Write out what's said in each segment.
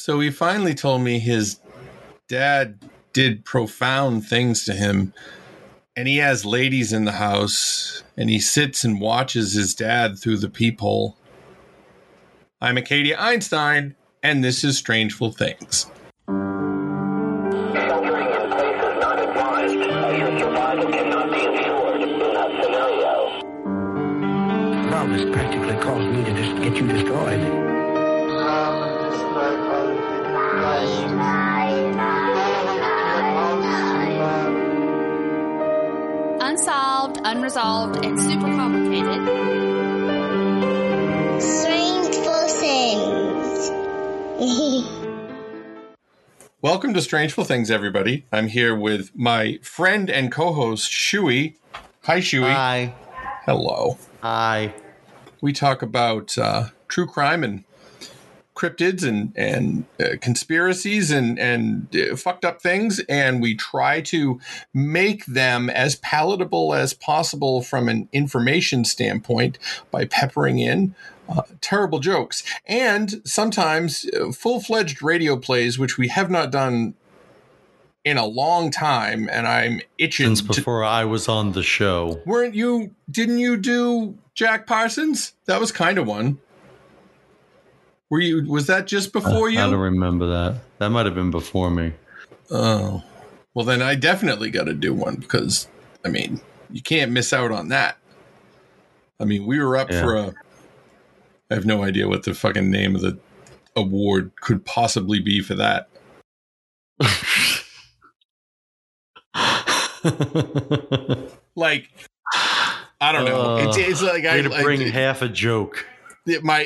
So he finally told me his dad did profound things to him, and he has ladies in the house, and he sits and watches his dad through the peephole. I'm Acadia Einstein, and this is Strangeful Things. Sheltering in place is not advised, as your survival cannot be ensured in that scenario. Love has practically caused me to just get you destroyed. Unsolved, unresolved, and super complicated. Strangeful Things. Welcome to Strangeful Things, everybody. I'm here with my friend and co-host, Shuey. Hi, Shuey. Hi. Hello. Hi. We talk about true crime and cryptids and conspiracies and fucked up things, and we try to make them as palatable as possible from an information standpoint by peppering in terrible jokes and sometimes full-fledged radio plays, which we have not done in a long time, and I'm itching. Since before I was on the show. Didn't you do Jack Parsons? That was kind of one. Was that just before you? I don't remember that. That might have been before me. Oh. Well, then I definitely got to do one because, I mean, you can't miss out on that. I mean, we were up for I have no idea what the fucking name of the award could possibly be for that. Like, I don't know. It's like way to bring half a joke. My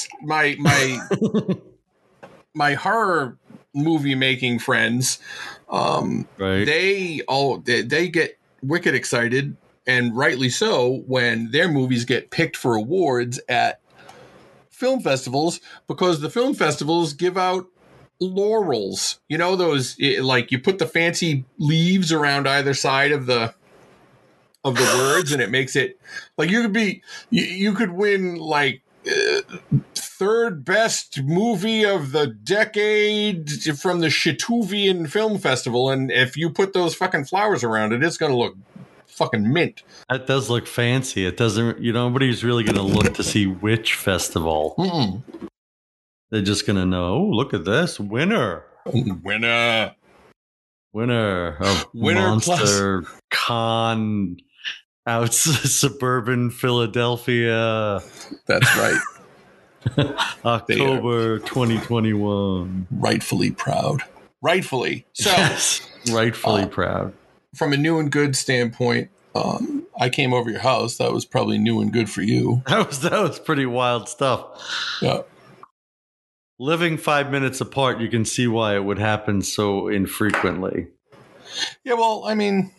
my horror movie making friends, right? They get wicked excited, and rightly so, when their movies get picked for awards at film festivals, because the film festivals give out laurels. You know, those, like, you put the fancy leaves around either side of the words, and it makes it like you could win like third best movie of the decade from the Chituvian Film Festival, and if you put those fucking flowers around it, it's going to look fucking mint. That does look fancy. It doesn't. Nobody's really going to look to see which festival. Mm-mm. They're just going to know. Oh, look at this winner of Monster Con out suburban Philadelphia. That's right. October 2021. Rightfully proud. Rightfully. So, yes, rightfully proud. From a new and good standpoint, I came over your house. That was probably new and good for you. That was pretty wild stuff. Yeah. Living 5 minutes apart, you can see why it would happen so infrequently. Yeah, well, I mean,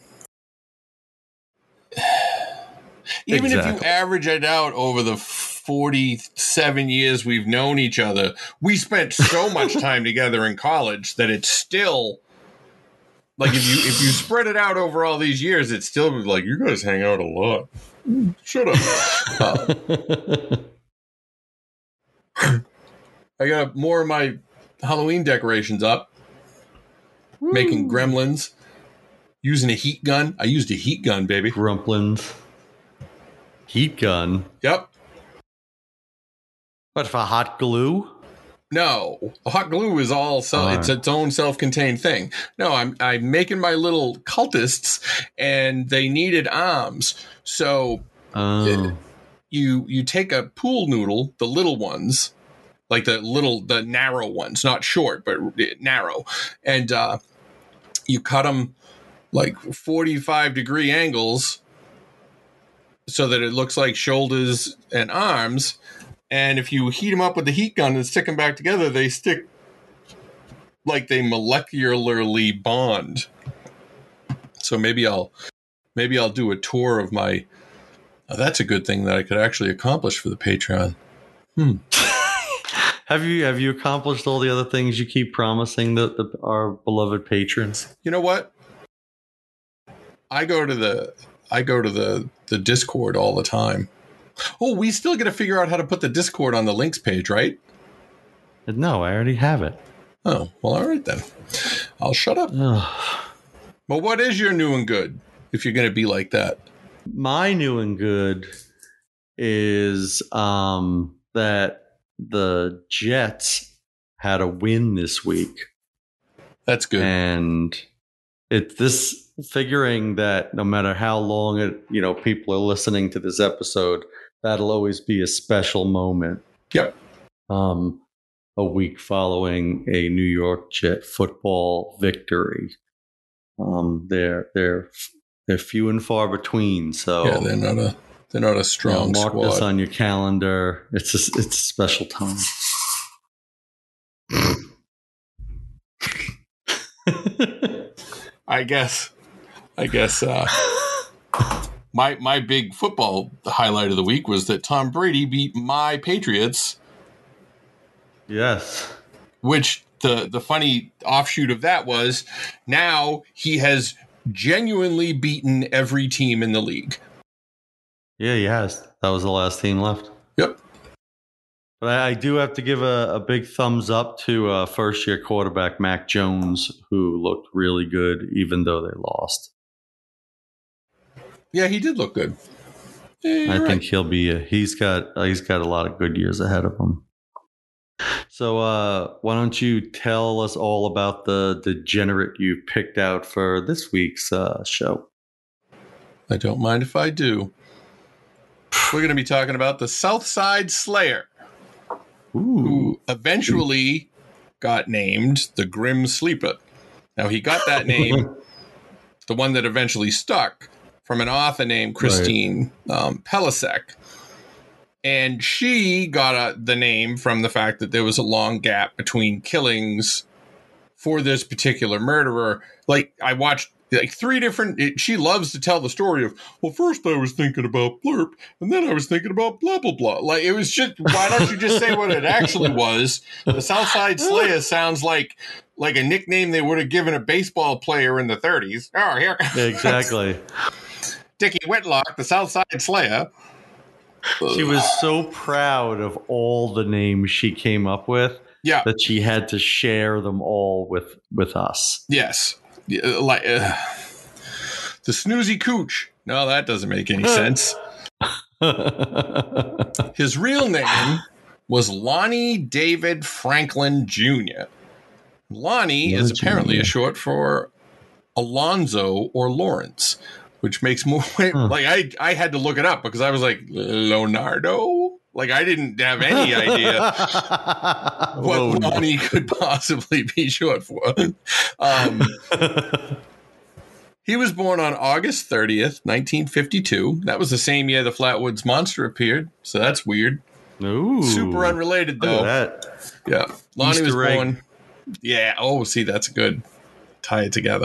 even if you average it out over the 47 years we've known each other, we spent so much time together in college that it's still like, if you spread it out over all these years, it's still like, you guys hang out a lot. Shut up. I got more of my Halloween decorations up. Woo. Making gremlins. Using a heat gun. I used a heat gun, baby. Grumplins. Heat gun? Yep. What, for hot glue? No. Hot glue is it's its own self-contained thing. No, I'm making my little cultists, and they needed arms. So you take a pool noodle, the little ones, like the narrow ones, not short, but narrow. And you cut them like 45-degree angles so that it looks like shoulders and arms. And if you heat them up with the heat gun and stick them back together, they stick like they molecularly bond. So maybe I'll do a tour of my... that's a good thing that I could actually accomplish for the Patreon. Have you accomplished all the other things you keep promising our beloved patrons? You know what? I go to the Discord all the time. Oh, we still got to figure out how to put the Discord on the links page, right? No, I already have it. Oh, well, all right then. I'll shut up. Well, what is your new and good if you're going to be like that? My new and good is that the Jets had a win this week. That's good. And it's this figuring that no matter how long people are listening to this episode, that'll always be a special moment. Yep. A week following a New York Jet football victory. They're few and far between. So yeah, they're not a strong mark squad. this on your calendar. It's a special time. I guess. My big football highlight of the week was that Tom Brady beat my Patriots. Yes. Which the funny offshoot of that was now he has genuinely beaten every team in the league. Yeah, he has. That was the last team left. Yep. But I do have to give a big thumbs up to first-year quarterback Mac Jones, who looked really good even though they lost. Yeah, he did look good. I think he'll be. He's got a lot of good years ahead of him. So why don't you tell us all about the degenerate you picked out for this week's show? I don't mind if I do. We're going to be talking about the Southside Slayer, who eventually got named the Grim Sleeper. Now, he got that name, the one that eventually stuck, from an author named Christine Pelisek. And she got the name from the fact that there was a long gap between killings for this particular murderer. Like, I watched three different... she loves to tell the story of, well, first I was thinking about blurp, and then I was thinking about blah, blah, blah. Like, it was just... Why don't you just say what it actually was? The Southside Slayer sounds like a nickname they would have given a baseball player in the 30s. Oh, here... Exactly. Dickie Whitlock, the Southside Slayer. She was so proud of all the names she came up with that she had to share them all with us. Yes. Like the Snoozy Cooch. No, that doesn't make any sense. His real name was Lonnie David Franklin Jr. Lonnie is apparently a short for Alonzo or Lawrence, which makes more like I had to look it up because I was like, Leonardo? Like, I didn't have any idea what Lonnie could possibly be short for. He was born on August 30th, 1952. That was the same year the Flatwoods Monster appeared, so that's weird. Ooh. Super unrelated, though. Yeah. Lonnie Easter was born. egg. Yeah. Oh, see, that's good. Tie it together.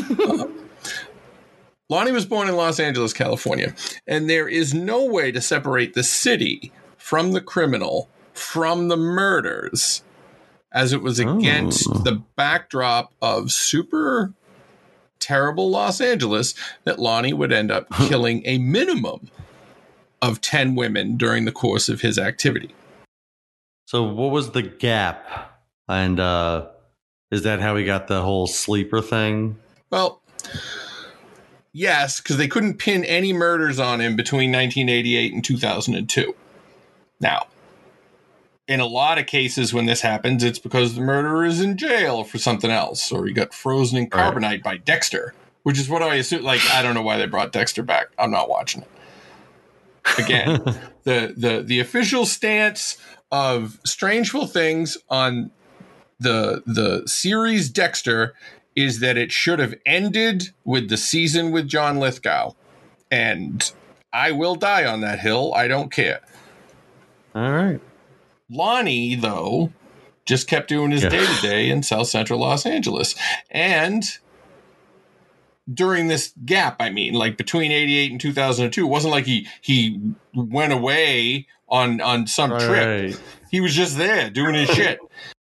Lonnie was born in Los Angeles, California, and there is no way to separate the city from the criminal from the murders, as it was against the backdrop of super terrible Los Angeles that Lonnie would end up killing a minimum of 10 women during the course of his activity. So what was the gap? And is that how he got the whole sleeper thing? Well, yes, because they couldn't pin any murders on him between 1988 and 2002. Now, in a lot of cases when this happens, it's because the murderer is in jail for something else, or he got frozen in carbonite by Dexter, which is what I assume. Like, I don't know why they brought Dexter back. I'm not watching it. Again, the official stance of Strangeful Things on the series Dexter is that it should have ended with the season with John Lithgow. And I will die on that hill. I don't care. All right. Lonnie, though, just kept doing his day-to-day in South Central Los Angeles. And during this gap, I mean, like between 88 and 2002, it wasn't like he went away on some trip. He was just there doing his shit.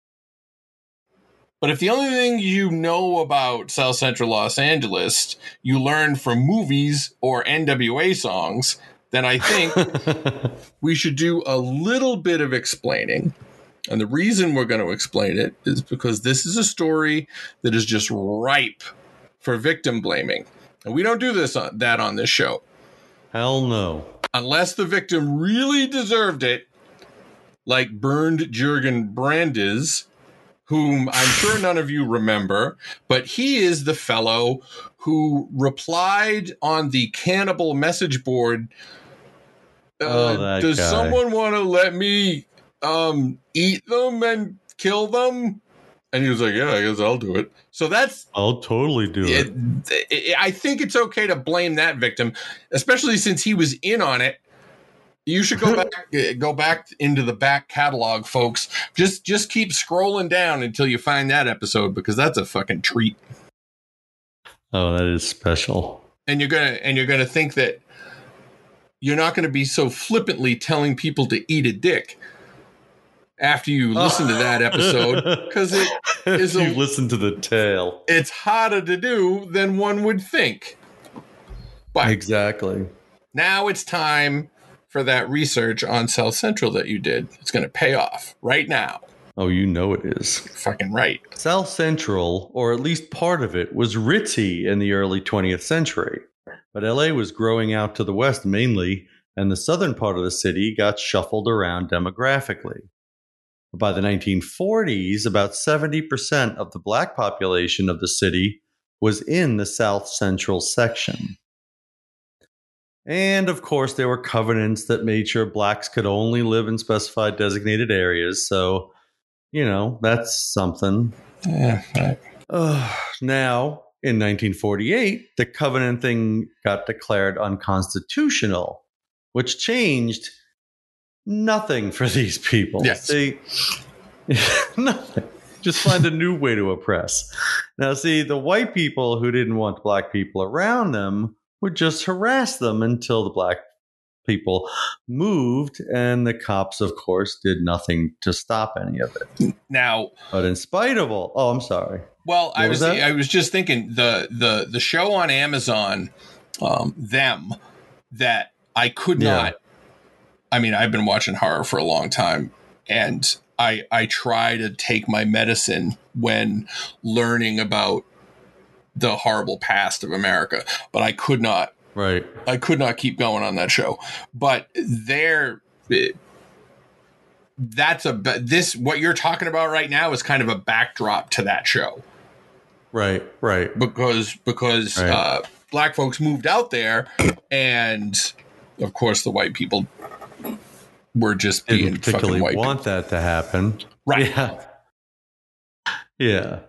But if the only thing you know about South Central Los Angeles you learn from movies or NWA songs, then I think we should do a little bit of explaining And the reason we're going to explain it is because this is a story that is just ripe for victim blaming. And we don't do that on this show. Hell no. Unless the victim really deserved it, like Bernd Jürgen Brandes, whom I'm sure none of you remember, but he is the fellow who replied on the cannibal message board. Does guy. Someone want to let me eat them and kill them? And he was like, yeah, I guess I'll do it. So I'll totally do it. I think it's okay to blame that victim, especially since he was in on it. You should go back into the back catalog, folks. Just keep scrolling down until you find that episode, because that's a fucking treat. Oh, that is special. And you're gonna think that you're not going to be so flippantly telling people to eat a dick after you listen to that episode, because it is you listen to the tale. It's harder to do than one would think. But exactly. Now it's time for that research on South Central that you did. It's going to pay off right now. Oh, you know it is. Fucking right. South Central, or at least part of it, was ritzy in the early 20th century. But LA was growing out to the west mainly, and the southern part of the city got shuffled around demographically. By the 1940s, about 70% of the black population of the city was in the South Central section. And, of course, there were covenants that made sure blacks could only live in specified designated areas. So, that's something. Yeah. Right. Now, in 1948, the covenant thing got declared unconstitutional, which changed nothing for these people. Yes. Nothing. Just find a new way to oppress. Now, see, the white people who didn't want black people around them would just harass them until the black people moved, and the cops, of course, did nothing to stop any of it. Now, but in spite of all, I'm sorry. Well, I was just thinking the show on Amazon, Them, that I could not. I mean, I've been watching horror for a long time, and I try to take my medicine when learning about the horrible past of America, but I could not. Right. I could not keep going on that show. But what you're talking about right now is kind of a backdrop to that show. Right. Because right. Black folks moved out there, and of course the white people were just being particularly fucking white. Want that to happen, right? Yeah.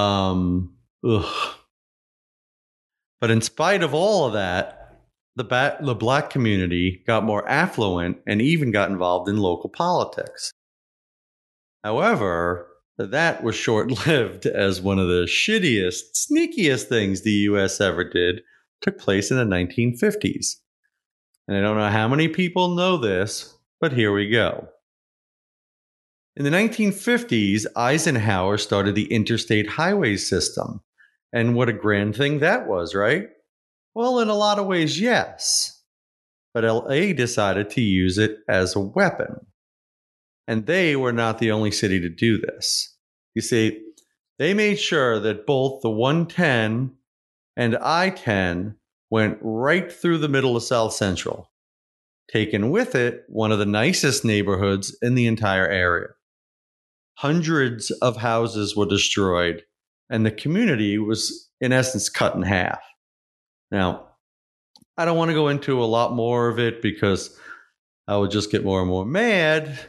But in spite of all of that, the black community got more affluent and even got involved in local politics. However, that was short-lived, as one of the shittiest, sneakiest things the U.S. ever did took place in the 1950s. And I don't know how many people know this, but here we go. In the 1950s, Eisenhower started the interstate highway system. And what a grand thing that was, right? Well, in a lot of ways, yes. But LA decided to use it as a weapon. And they were not the only city to do this. You see, they made sure that both the 110 and I-10 went right through the middle of South Central, taking with it one of the nicest neighborhoods in the entire area. Hundreds of houses were destroyed, and the community was, in essence, cut in half. Now, I don't want to go into a lot more of it because I would just get more and more mad.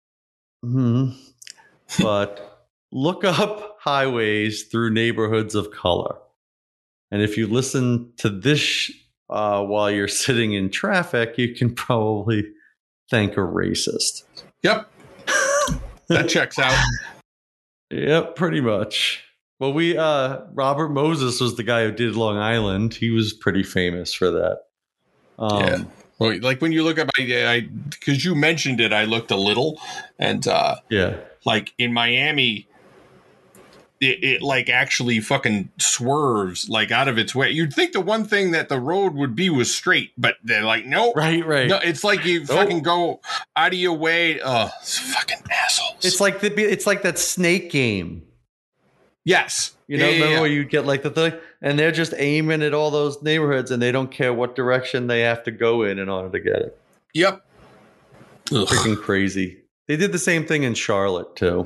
But look up highways through neighborhoods of color. And if you listen to this while you're sitting in traffic, you can probably thank a racist. Yep. That checks out. Yep, pretty much. Well, Robert Moses was the guy who did Long Island. He was pretty famous for that. Yeah. Well, like when you look up, because you mentioned it, I looked a little, and like in Miami, it like actually fucking swerves like out of its way. You'd think the one thing that the road would be was straight, but they're like, nope. Right. No, it's like you fucking go out of your way. Oh, it's fucking assholes. It's like that Snake game. Yes. Remember where you get like the thing, and they're just aiming at all those neighborhoods, and they don't care what direction they have to go in order to get it. Yep. Freaking crazy. They did the same thing in Charlotte too.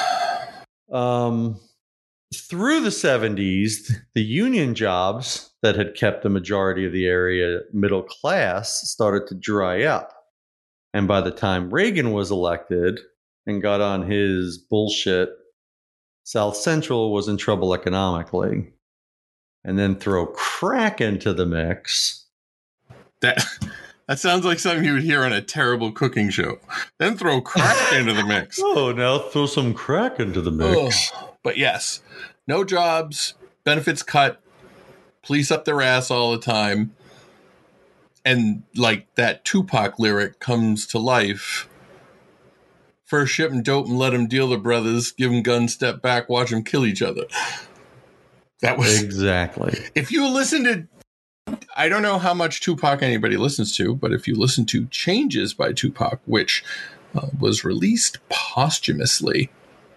Through the 70s, the union jobs that had kept the majority of the area middle class started to dry up. And by the time Reagan was elected and got on his bullshit, South Central was in trouble economically. And then throw crack into the mix. That sounds like something you would hear on a terrible cooking show. Then throw crack into the mix. Oh, now throw some crack into the mix. But yes, no jobs, benefits cut, police up their ass all the time. And like that Tupac lyric comes to life. First ship 'em dope and let 'em deal the brothers. Give 'em guns, step back, watch 'em kill each other. That was exactly. If you listen to, I don't know how much Tupac anybody listens to, but if you listen to Changes by Tupac, which was released posthumously,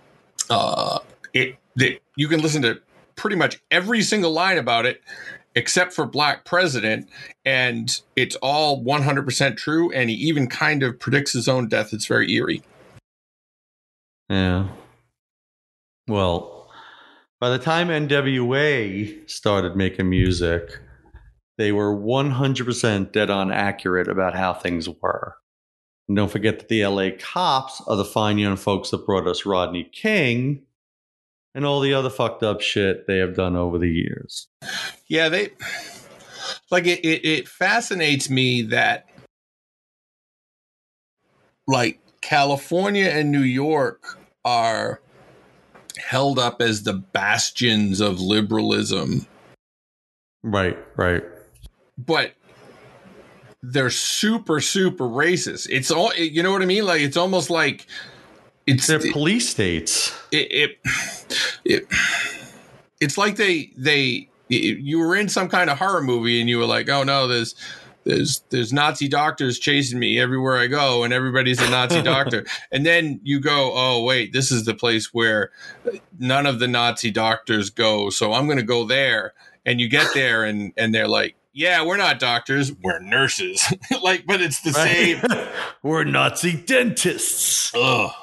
you can listen to pretty much every single line about it, except for Black President, and it's all 100% true, and he even kind of predicts his own death. It's very eerie. Yeah. Well, by the time NWA started making music, they were 100% dead on accurate about how things were. And don't forget that the LA Cops are the fine young folks that brought us Rodney King and all the other fucked up shit they have done over the years. Yeah, it fascinates me that like California and New York are held up as the bastions of liberalism. Right. But they're super, super racist. It's all, you know what I mean? Like, it's almost like they're police states. It's like you were in some kind of horror movie and you were like, oh no, there's Nazi doctors chasing me everywhere I go and everybody's a Nazi doctor. And then you go, oh wait, this is the place where none of the Nazi doctors go. So I'm going to go there. And you get there and they're like, yeah, we're not doctors, we're nurses. Like, but it's the same. We're Nazi dentists. Ugh.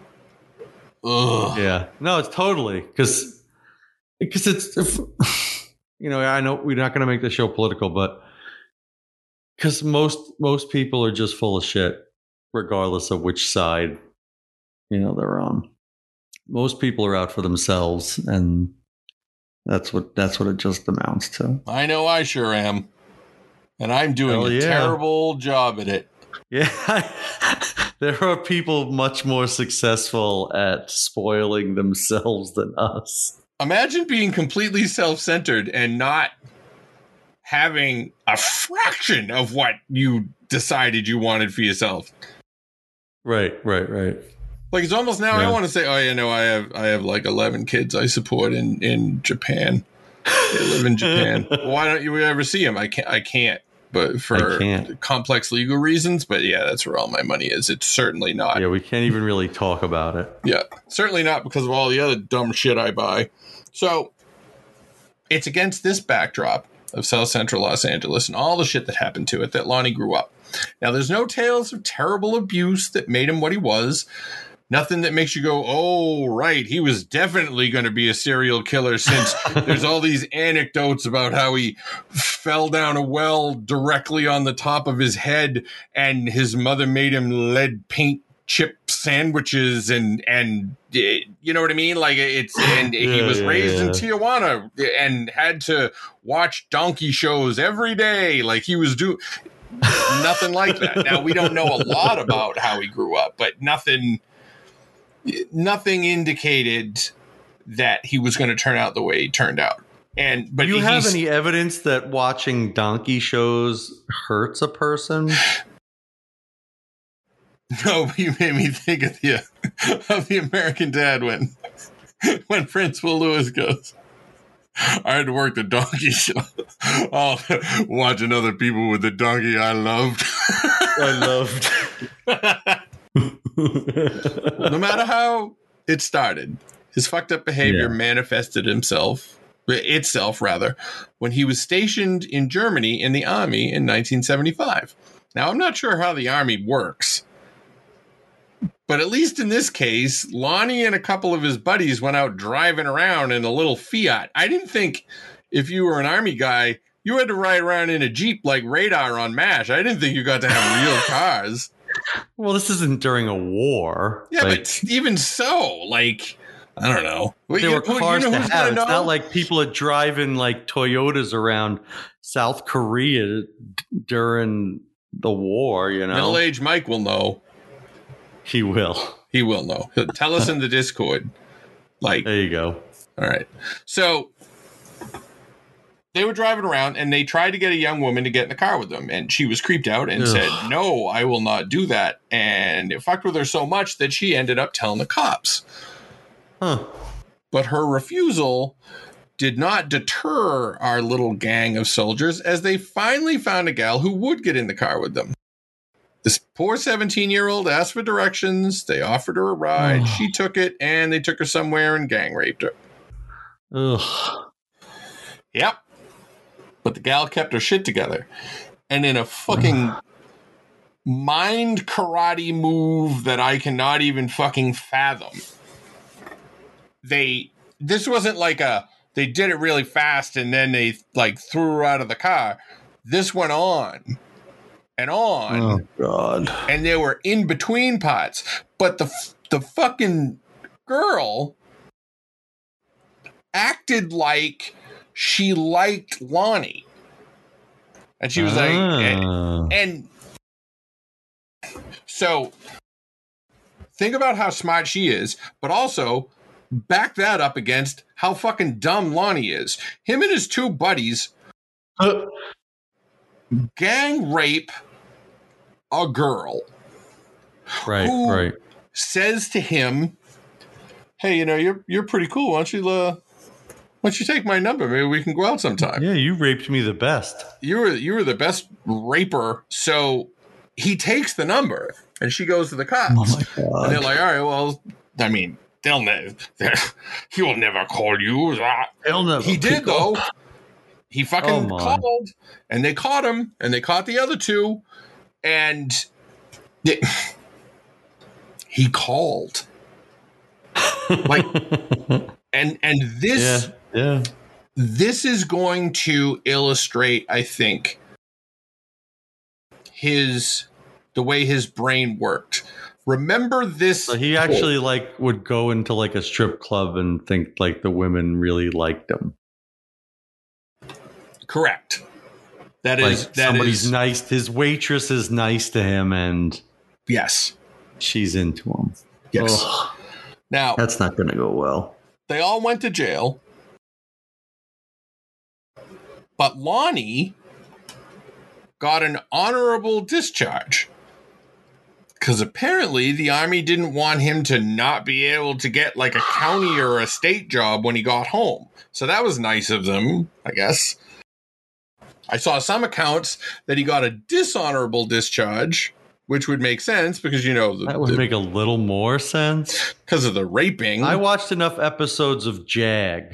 Yeah. No, it's totally because it's, I know we're not going to make the show political, but because most people are just full of shit, regardless of which side, they're on. Most people are out for themselves, and that's what it just amounts to. I know I sure am. And I'm doing a terrible job at it. Yeah. There are people much more successful at spoiling themselves than us. Imagine being completely self-centered and not having a fraction of what you decided you wanted for yourself. Right. Like, it's almost now I want to say, oh yeah, no, I have like 11 kids I support in Japan. They live in Japan. Why don't you ever see them? I can't. But for complex legal reasons. But yeah, that's where all my money is. It's certainly not. Yeah, we can't even really talk about it. Yeah, certainly not because of all the other dumb shit I buy. So it's against this backdrop of South Central Los Angeles and all the shit that happened to it that Lonnie grew up. Now, there's no tales of terrible abuse that made him what he was. Nothing that makes you go, oh, right, he was definitely going to be a serial killer, since there's all these anecdotes about how he fell down a well directly on the top of his head and his mother made him lead paint chip sandwiches and you know what I mean? Like, he was raised in Tijuana and had to watch donkey shows every day. Like, he was nothing like that. Now, we don't know a lot about how he grew up, but nothing indicated that he was going to turn out the way he turned out. But do you have any evidence that watching donkey shows hurts a person? No, you made me think of the American Dad one. when Principal Lewis goes, I had to work the donkey show. Oh, watching other people with the donkey I loved. No matter how it started, his fucked up behavior manifested itself, when he was stationed in Germany in the army in 1975. Now, I'm not sure how the army works, but at least in this case, Lonnie and a couple of his buddies went out driving around in a little Fiat. I didn't think if you were an army guy, you had to ride around in a Jeep like Radar on MASH. I didn't think you got to have real cars. Well, this isn't during a war. Yeah, but even so, like, I don't know. There were cars to have. It's not like people are driving like Toyotas around South Korea during the war, you know. Middle-aged Mike will know. He will. He will know. He'll tell us in the Discord. Like, there you go. All right. So they were driving around and they tried to get a young woman to get in the car with them. And she was creeped out and said, no, I will not do that. And it fucked with her so much that she ended up telling the cops. Huh. But her refusal did not deter our little gang of soldiers, as they finally found a gal who would get in the car with them. This poor 17-year-old asked for directions. They offered her a ride. She took it, and they took her somewhere and gang raped her. Ugh. Yep. But the gal kept her shit together. And in a fucking mind karate move that I cannot even fucking fathom, this wasn't like they did it really fast and then they like threw her out of the car. This went on and on. Oh God. And there were in between parts, but the fucking girl acted like she liked Lonnie. And she was like, and so think about how smart she is, but also back that up against how fucking dumb Lonnie is. Him and his two buddies gang rape a girl. Right. Says to him, hey, you know, you're pretty cool. Why don't you take my number? Maybe we can go out sometime. Yeah, you raped me the best. You were the best raper. So he takes the number and she goes to the cops. Oh my God. And they're like, all right, well, I mean, he will never call you. He'll never. He did though. He fucking called, and they caught him, and they caught the other two, and he called. Like, and this, this is going to illustrate, I think, the way his brain worked. Remember this. So he actually would go into like a strip club and think like the women really liked him. Correct. That somebody's is nice. His waitress is nice to him, and yes, she's into him. Yes. Ugh. Now that's not going to go well. They all went to jail, but Lonnie got an honorable discharge. Because apparently the Army didn't want him to not be able to get like a county or a state job when he got home. So that was nice of them, I guess. I saw some accounts that he got a dishonorable discharge, which would make sense because, you know... That would make a little more sense. Because of the raping. I watched enough episodes of Jag.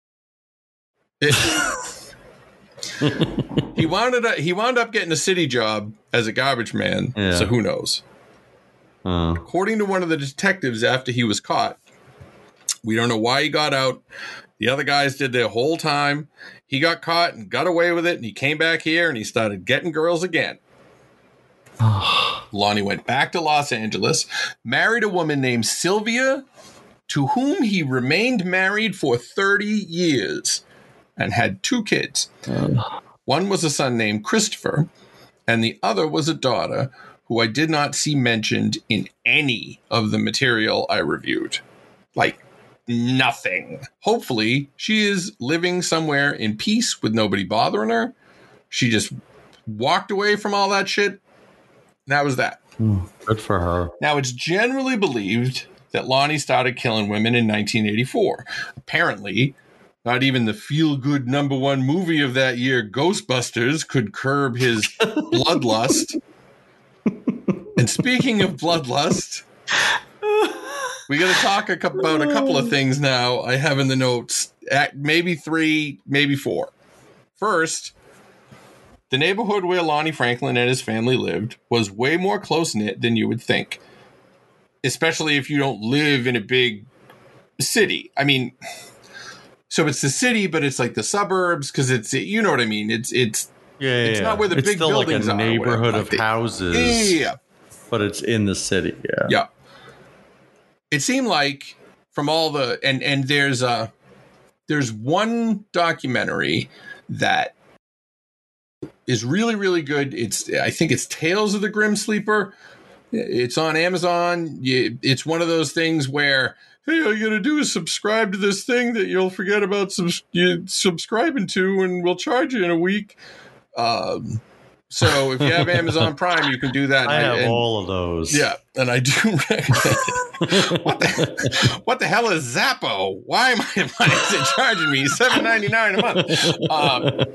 He wound up getting a city job as a garbage man, so who knows? According to one of the detectives after he was caught, we don't know why he got out. The other guys did their whole time. He got caught and got away with it, and he came back here and he started getting girls again. Lonnie went back to Los Angeles, married a woman named Sylvia, to whom he remained married for 30 years and had 2 kids. One was a son named Christopher, and the other was a daughter who I did not see mentioned in any of the material I reviewed. Like, nothing. Hopefully, she is living somewhere in peace with nobody bothering her. She just walked away from all that shit. That was that. Good for her. Now, it's generally believed that Lonnie started killing women in 1984. Apparently, not even the feel-good #1 movie of that year, Ghostbusters, could curb his bloodlust. And speaking of bloodlust, we got to talk about a couple of things now I have in the notes. Maybe 3, maybe 4. First, the neighborhood where Lonnie Franklin and his family lived was way more close-knit than you would think, especially if you don't live in a big city. I mean, so it's the city, but it's like the suburbs because it's, you know what I mean? It's not where the big buildings are. It's still like a neighborhood of houses. Yeah. But it's in the city. Yeah. Yeah. It seemed like from all the, and there's one documentary that is really, really good. I think it's Tales of the Grim Sleeper. It's on Amazon. It's one of those things where, hey, all you got to do is subscribe to this thing that you'll forget about subscribing to, and we'll charge you in a week. So if you have Amazon Prime, you can do that. I have all of those. Yeah, and I do recommend it. What the hell is Zappo? Why is it charging me $7.99 a month?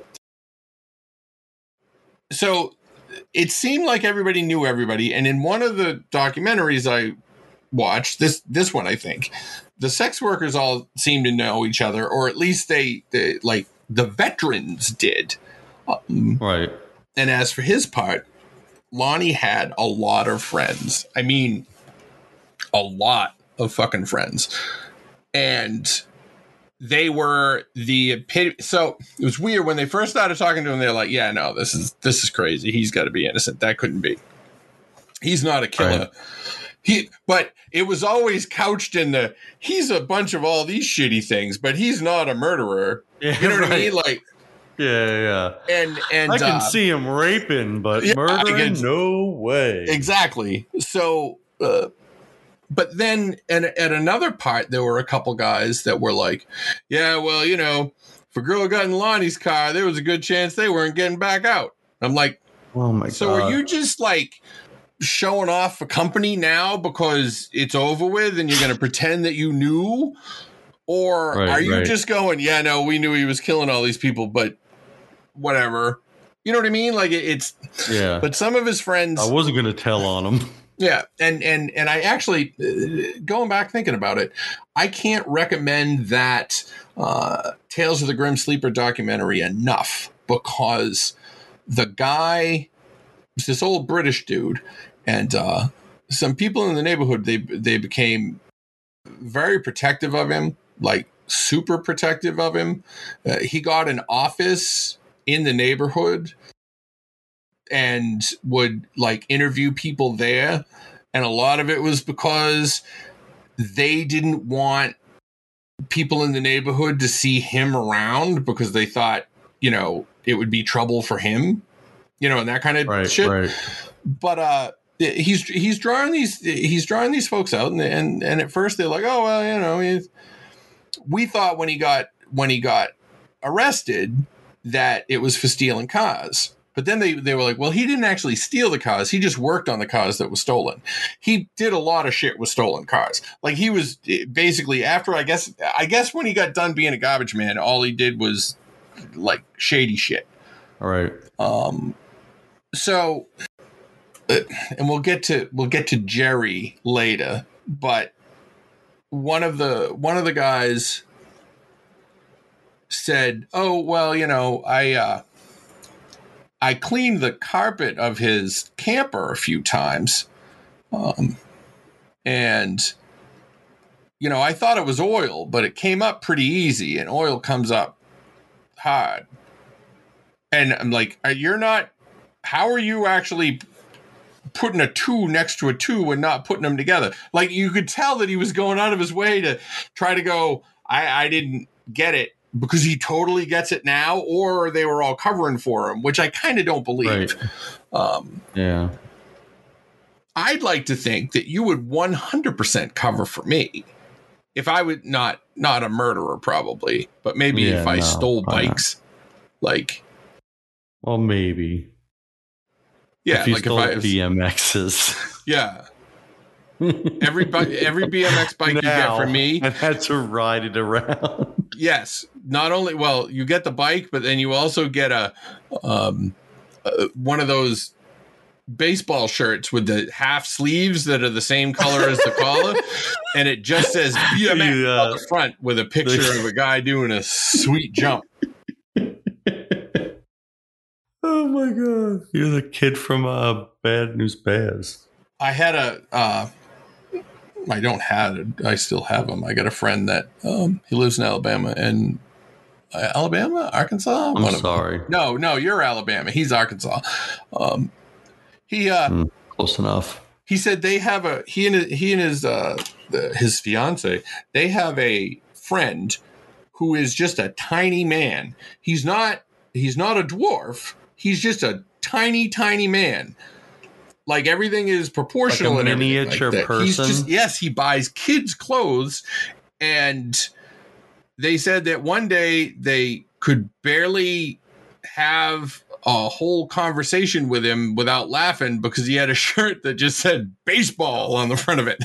So it seemed like everybody knew everybody, and in one of the documentaries I watched, this one I think, the sex workers all seemed to know each other, or at least they like the veterans did. Right. And as for his part, Lonnie had a lot of friends. I mean, a lot of fucking friends. And they were the epitome. So it was weird when they first started talking to him. They're like, yeah, no, this is crazy. He's got to be innocent. That couldn't be. He's not a killer. Right. But it was always couched in he's a bunch of all these shitty things, but he's not a murderer. Yeah, you know what I mean? Like, yeah. And I can see him raping, but murdering, no way. Exactly. So, but then at another part, there were a couple guys that were like, yeah, well, you know, if a girl got in Lonnie's car, there was a good chance they weren't getting back out. I'm like, oh my God. So are you just like showing off a company now because it's over with and you're going to pretend that you knew? Or are you just going, yeah, no, we knew he was killing all these people, but whatever. You know what I mean? Like it's, yeah. But some of his friends, I wasn't going to tell on him. Yeah. And I actually, going back thinking about it, I can't recommend that Tales of the Grim Sleeper documentary enough, because the guy was this old British dude, and some people in the neighborhood, they became very protective of him, like super protective of him. He got an office in the neighborhood and would like interview people there. And a lot of it was because they didn't want people in the neighborhood to see him around, because they thought, you know, it would be trouble for him, you know, and that kind of shit. Right. But he's drawing these folks out, and at first they're like, oh well, you know, we thought when he got arrested that it was for stealing cars. But then they were like, well, he didn't actually steal the cars. He just worked on the cars that were stolen. He did a lot of shit with stolen cars. Like he was basically, after, I guess when he got done being a garbage man, all he did was like shady shit. All right. So, and we'll get to Jerry later, but one of the guys said, oh, well, you know, I cleaned the carpet of his camper a few times. And, you know, I thought it was oil, but it came up pretty easy, and oil comes up hard. And I'm like, how are you actually putting a 2 next to a 2 and not putting them together? Like, you could tell that he was going out of his way to try to go, I didn't get it, because he totally gets it now, or they were all covering for him, which I kind of don't believe. Right. Yeah. I'd like to think that you would 100% cover for me if I would not a murderer, probably, but maybe if I stole bikes, like. Well, maybe. Yeah, if you like stole if I BMXs. Yeah. Every BMX bike you get from me, I had to ride it around. yes, not only you get the bike, but then you also get a one of those baseball shirts with the half sleeves that are the same color as the collar, and it just says BMX on the front with a picture of a guy doing a sweet jump. Oh my god! You're the kid from Bad News Bears. I had I don't have it. I still have him. I got a friend that he lives in Alabama and Arkansas. I'm sorry. No, you're Alabama. He's Arkansas. Close enough. He said they have he and his fiance. They have a friend who is just a tiny man. He's not a dwarf. He's just a tiny man. Like everything is proportional, like a and miniature like person. He buys kids' clothes, and they said that one day they could barely have a whole conversation with him without laughing because he had a shirt that just said baseball on the front of it.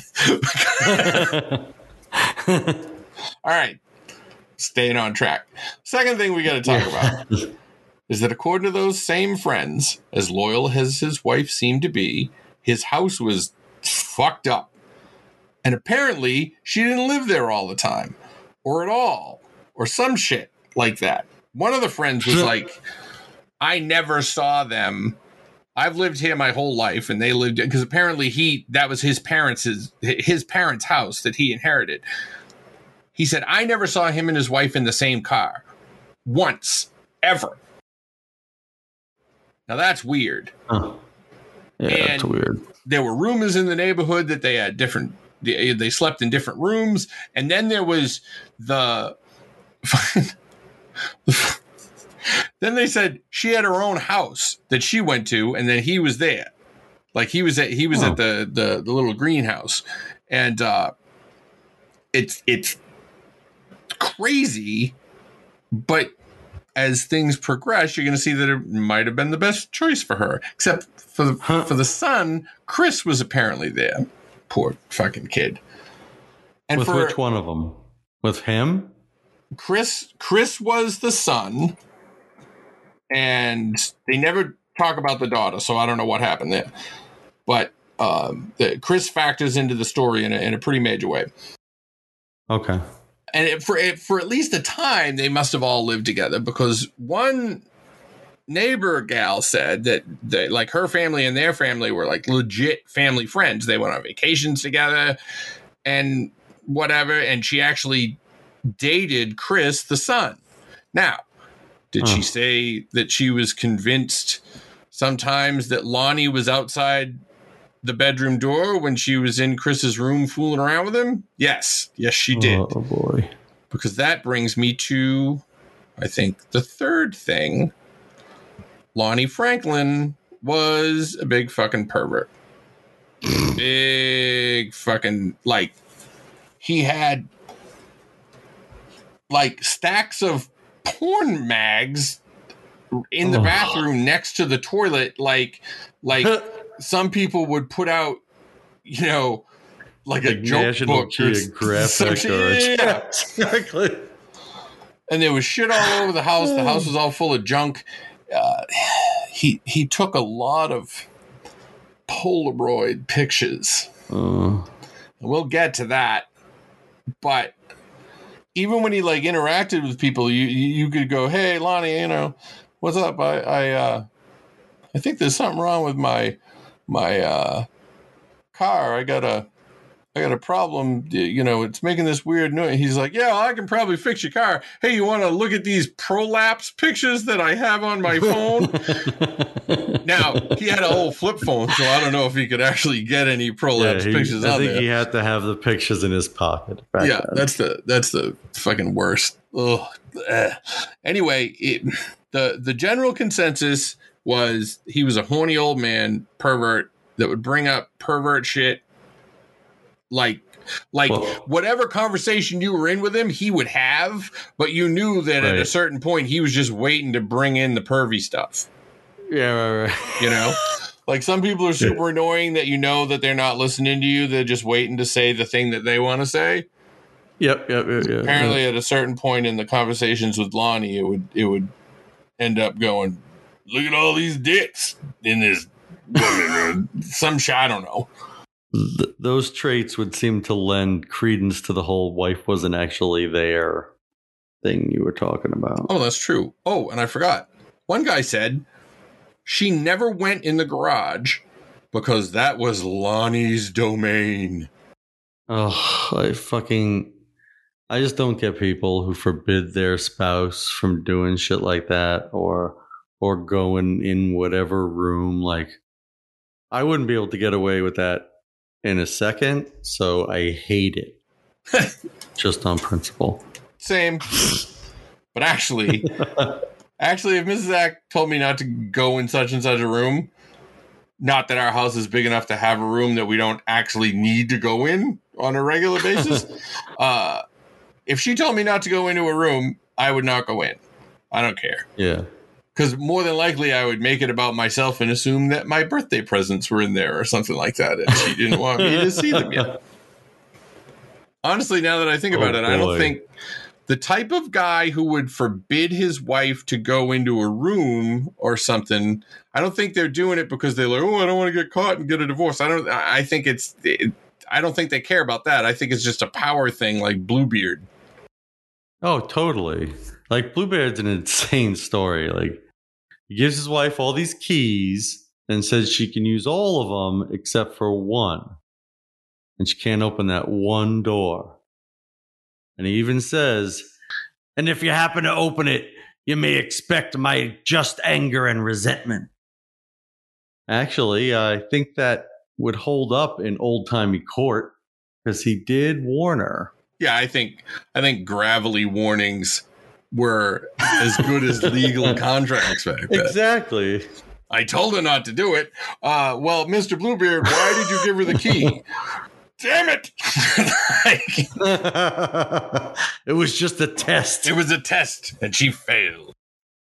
All right, staying on track. Second thing we got to talk about is that according to those same friends, as loyal as his wife seemed to be, his house was fucked up. And apparently she didn't live there all the time or at all or some shit like that. One of the friends was like, I never saw them. I've lived here my whole life, and they lived because apparently that was his parents' house that he inherited. He said, I never saw him and his wife in the same car once, ever. Now that's weird. Huh. Yeah, that's weird. There were rumors in the neighborhood that they had they slept in different rooms. And then there was then they said she had her own house that she went to, and then he was there. Like he was at the little greenhouse. And it's crazy, but as things progress, you're going to see that it might have been the best choice for her. Except for the son, Chris was apparently there. Poor fucking kid. And with which one of them? With him? Chris was the son, and they never talk about the daughter, so I don't know what happened there. But Chris factors into the story in a pretty major way. Okay. And for at least a time, they must have all lived together, because one neighbor gal said that like her family and their family were like legit family friends. They went on vacations together and whatever. And she actually dated Chris, the son. Now, did she say that she was convinced sometimes that Lonnie was outside the bedroom door when she was in Chris's room fooling around with him? Yes, she did. Oh boy. Because that brings me to, I think, the third thing. Lonnie Franklin was a big fucking pervert. Big fucking, like, he had like stacks of porn mags in the bathroom next to the toilet, like some people would put out, you know, like a joke National book Geographic or yeah, exactly. And there was shit all over the house. The house was all full of junk. He took a lot of Polaroid pictures. We'll get to that, but even when he like interacted with people, you could go, "Hey, Lonnie, you know, what's up? I think there's something wrong with my car. I got a problem. You know, it's making this weird noise." He's like, "Yeah, I can probably fix your car. Hey, you want to look at these prolapse pictures that I have on my phone?" Now, he had a whole flip phone, so I don't know if he could actually get any prolapse pictures out there. I think he had to have the pictures in his pocket. Yeah, then. That's the fucking worst. Ugh. Anyway, the general consensus was he was a horny old man, pervert, that would bring up pervert shit. Like whatever conversation you were in with him, he would have, but you knew that at a certain point he was just waiting to bring in the pervy stuff. Yeah, right. You know, Like some people are super annoying that you know that they're not listening to you. They're just waiting to say the thing that they want to say. Yep. Apparently, at a certain point in the conversations with Lonnie, it would end up going, "Look at all these dicks in this woman," or some shit. I don't know. Those traits would seem to lend credence to the whole wife wasn't actually there thing you were talking about. Oh, that's true. Oh, and I forgot. One guy said she never went in the garage because that was Lonnie's domain. Oh, I just don't get people who forbid their spouse from doing shit like that or going in whatever room. Like, I wouldn't be able to get away with that in a second, so I hate it. Just on principle. Same. But actually, if Mrs. Zach told me not to go in such and such a room, not that our house is big enough to have a room that we don't actually need to go in on a regular basis. If she told me not to go into a room, I would not go in. I don't care. Yeah. Because more than likely, I would make it about myself and assume that my birthday presents were in there or something like that, and she didn't want me to see them yet. Honestly, now that I think about it, I don't think the type of guy who would forbid his wife to go into a room or something, I don't think they're doing it because they're like, oh, I don't want to get caught and get a divorce. I don't think they care about that. I think it's just a power thing like Bluebeard. Oh, totally. Like, Bluebeard's an insane story. Like, he gives his wife all these keys and says she can use all of them except for one. And she can't open that one door. And he even says, and if you happen to open it, you may expect my just anger and resentment. Actually, I think that would hold up in old-timey court because he did warn her. Yeah, I think gravelly warnings were as good as legal contracts back then. Exactly. I told her not to do it. Well, Mr. Bluebeard, why did you give her the key? Damn it! It was just a test. It was a test, and she failed.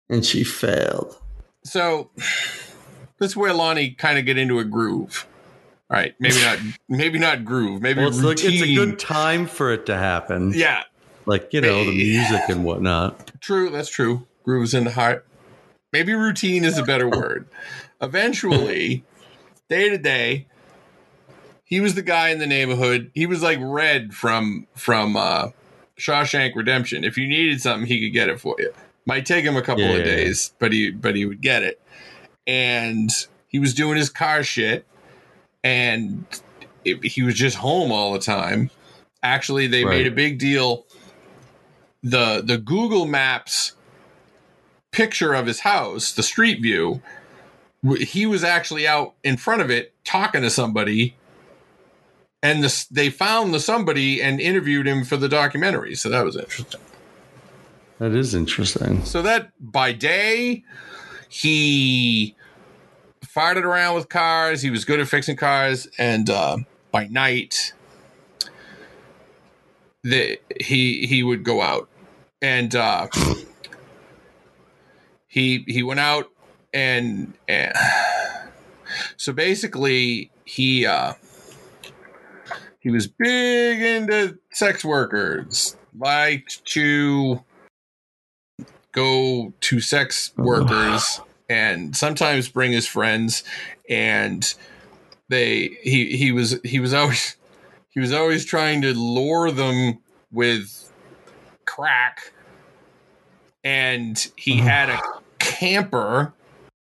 So that's where Lonnie kind of get into a groove. All right, maybe not groove. Maybe well, it's routine. It's a good time for it to happen. Yeah, like the music and whatnot. True, that's true. Groove's in the heart. Maybe routine is a better word. Eventually, day to day, he was the guy in the neighborhood. He was like Red from Shawshank Redemption. If you needed something, he could get it for you. Might take him a couple of days, but he would get it. And he was doing his car shit, and he was just home all the time. Actually, they made a big deal. The Google Maps picture of his house, the street view, he was actually out in front of it talking to somebody, and they found the somebody and interviewed him for the documentary. So that was interesting. That is interesting. So that by day, he farted around with cars. He was good at fixing cars. And by night, he would go out. And he went out and so basically he was big into sex workers, liked to go to sex workers and sometimes bring his friends, and he was always trying to lure them with crack, and he had a camper,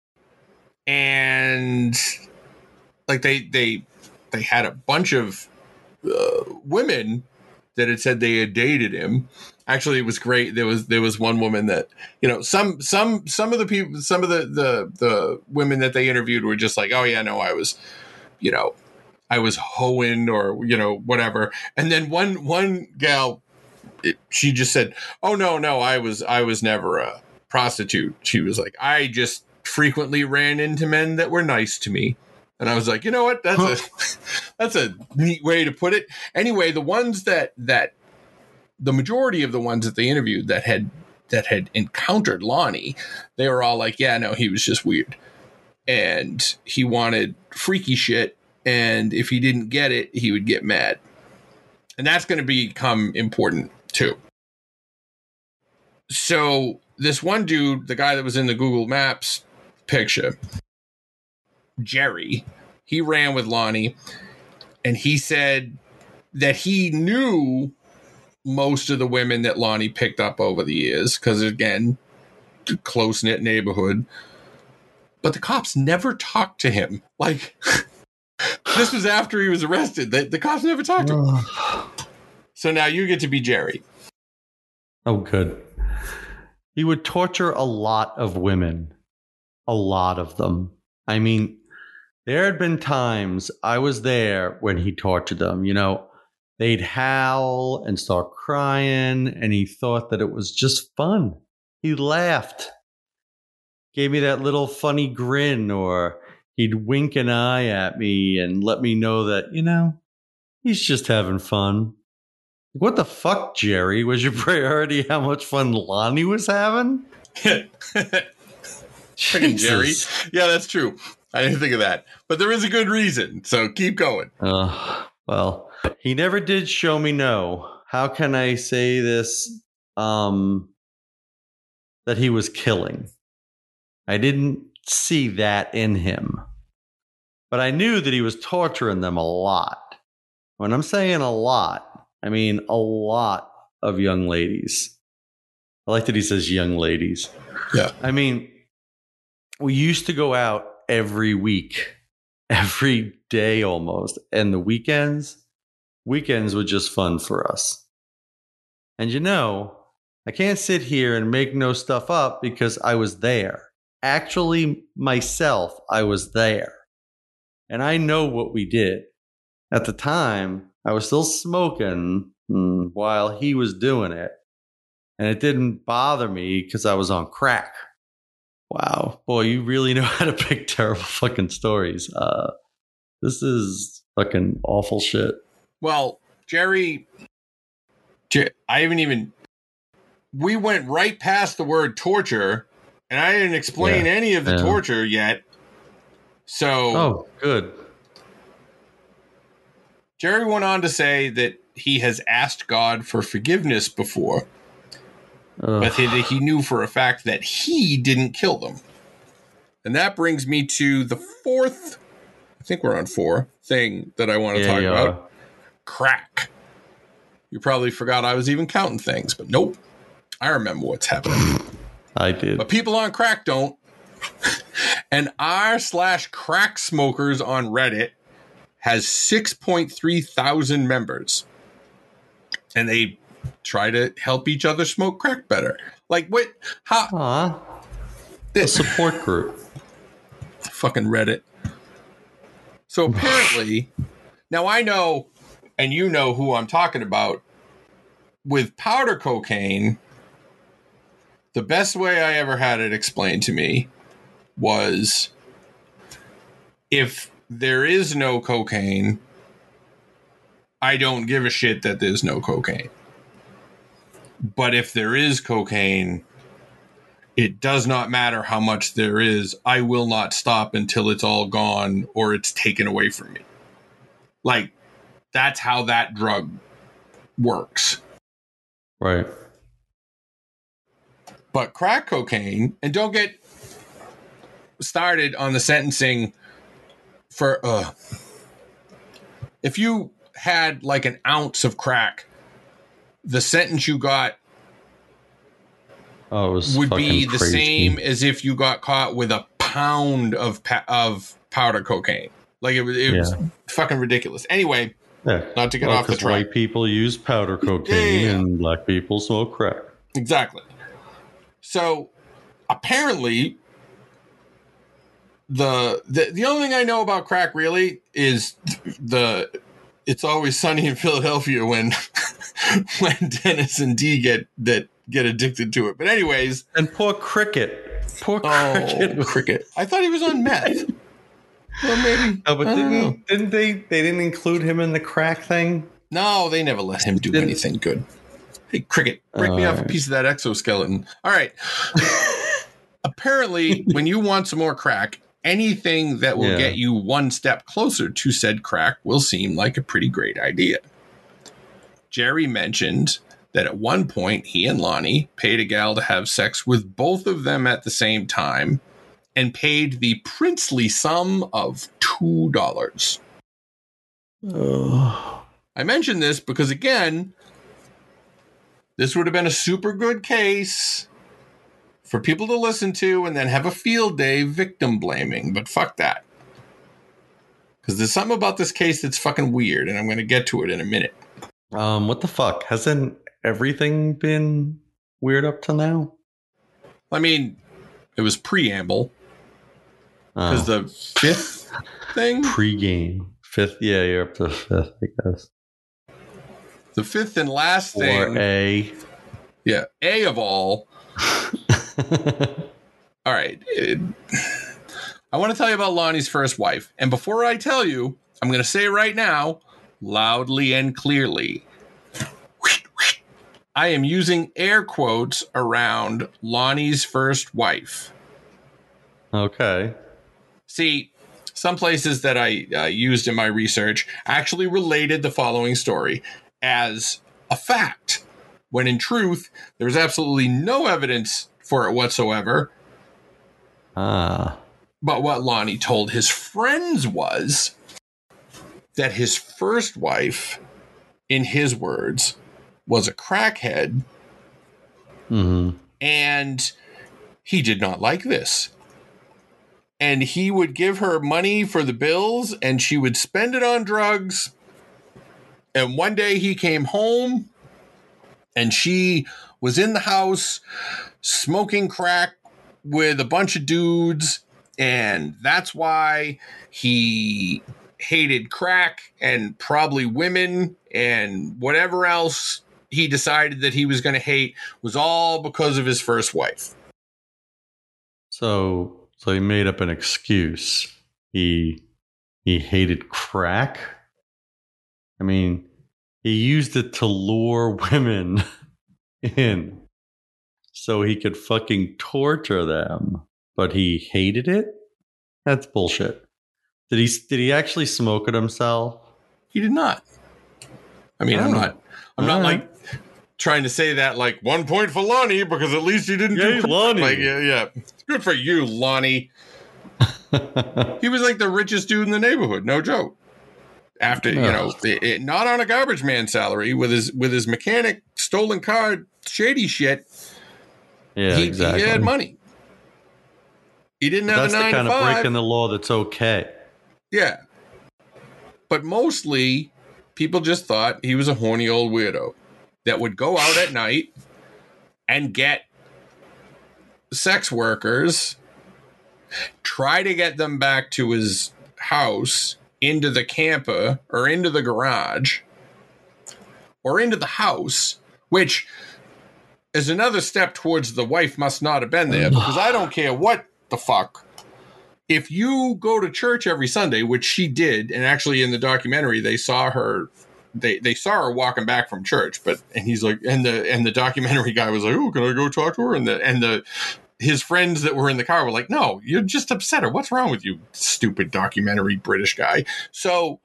and like they had a bunch of women that had said they had dated him. Actually, it was great. There was one woman that, you know, some of the people, some of the women that they interviewed were just like, oh yeah, no, I was hoeing or, you know, whatever. And then one gal, she just said, oh no, I was never a prostitute. She was like, I just frequently ran into men that were nice to me. And I was like, you know what? That's a neat way to put it. Anyway, the ones that the majority of the ones that they interviewed that had encountered Lonnie, they were all like, yeah, no, he was just weird. and he wanted freaky shit. And if he didn't get it, he would get mad. And that's going to become important too. So this one dude, the guy that was in the Google Maps picture, Jerry, he ran with Lonnie, and he said that he knew most of the women that Lonnie picked up over the years, because again, close-knit neighborhood. But the cops never talked to him. Like, this was after he was arrested. The cops never talked to him. So now you get to be Jerry. Oh, good. He would torture a lot of women. A lot of them. I mean, there had been times I was there when he tortured them. You know, they'd howl and start crying, and he thought that it was just fun. He laughed. Gave me that little funny grin, or he'd wink an eye at me and let me know that, you know, he's just having fun. What the fuck, Jerry? Was your priority how much fun Lonnie was having? Freaking Jerry. Yeah, that's true. I didn't think of that. But there is a good reason, so keep going. Well, he never did show me no. How can I say this? That he was killing. I didn't see that in him. But I knew that he was torturing them a lot. When I'm saying a lot, I mean a lot of young ladies. I like that he says young ladies. Yeah. I mean, we used to go out every week, every day almost. And the weekends were just fun for us. And you know, I can't sit here and make no stuff up because I was there. Actually, myself, I was there. And I know what we did. At the time, I was still smoking while he was doing it. And it didn't bother me because I was on crack. Wow. Boy, you really know how to pick terrible fucking stories. This is fucking awful shit. Well, Jerry, we went right past the word torture, and I didn't explain any of the torture yet. So, oh, good. Jerry went on to say that he has asked God for forgiveness before, but he knew for a fact that he didn't kill them. And that brings me to the fourth, I think we're on 4, thing that I want to talk about. Crack. You probably forgot I was even counting things, but nope. I remember what's happening. I did. But people on crack don't. And r/crack smokers on Reddit has 6.3 thousand members. And they try to help each other smoke crack better. Like, what? How? A support group. Fucking Reddit. So apparently, now I know, and you know who I'm talking about, with powder cocaine, the best way I ever had it explained to me was if there is no cocaine, I don't give a shit that there's no cocaine. But if there is cocaine, it does not matter how much there is. I will not stop until it's all gone or it's taken away from me. Like, that's how that drug works. Right. But crack cocaine, and don't get started on the sentencing for, if you had like an ounce of crack, the sentence you got would be the same as if you got caught with a pound of powder cocaine. Like it was fucking ridiculous. Anyway, not to get off the track. White people use powder cocaine and black people smoke crack. Exactly. So apparently, the only thing I know about crack really is It's Always Sunny in Philadelphia when Dennis and Dee get addicted to it. But anyways, and poor Cricket. Cricket. I thought he was on meth. Well, maybe. No, but didn't they? They didn't include him in the crack thing. No, they never let him do anything good. Hey, Cricket, break me off a piece of that exoskeleton. All right. Apparently, when you want some more crack, Anything that will get you one step closer to said crack will seem like a pretty great idea. Jerry mentioned that at one point he and Lonnie paid a gal to have sex with both of them at the same time and paid the princely sum of $2. I mention this because, again, this would have been a super good case for people to listen to and then have a field day victim blaming. But fuck that. Because there's something about this case that's fucking weird, and I'm going to get to it in a minute. What the fuck? Hasn't everything been weird up till now? I mean, it was preamble. Because the fifth thing? Pre-game. Fifth, yeah, you're up to fifth, I guess. The fifth and last thing. Or A. Yeah, A of all. All right. I want to tell you about Lonnie's first wife. And before I tell you, I'm going to say right now, loudly and clearly, I am using air quotes around Lonnie's first wife. Okay. See, some places that I used in my research actually related the following story as a fact, when in truth, there's absolutely no evidence for it whatsoever. But what Lonnie told his friends was that his first wife, in his words, was a crackhead. Mm-hmm. And he did not like this. And he would give her money for the bills and she would spend it on drugs. And one day he came home and she was in the house smoking crack with a bunch of dudes. And that's why he hated crack and probably women and whatever else he decided that he was going to hate was all because of his first wife. So he made up an excuse. He hated crack. I mean, he used it to lure women in so he could fucking torture them. But he hated it? That's bullshit. Did he actually smoke it himself? He did not. I mean, I'm not like trying to say that like 1 point for Lonnie because at least he didn't do Lonnie. Like, yeah. Good for you, Lonnie. He was like the richest dude in the neighborhood, no joke. After, not on a garbage man salary with his mechanic, stolen car, shady shit. Yeah, exactly. He had money. He didn't have a 9 to 5. That's the kind of breaking the law that's okay. Yeah. But mostly, people just thought he was a horny old weirdo that would go out at night and get sex workers, try to get them back to his house, into the camper, or into the garage, or into the house, which is another step towards the wife must not have been there, because I don't care what the fuck. If you go to church every Sunday, which she did, and actually in the documentary they saw her, they saw her walking back from church, and he's like, and the documentary guy was like, oh, can I go talk to her? And his friends that were in the car were like, no, you're just upset her. What's wrong with you, stupid documentary British guy? So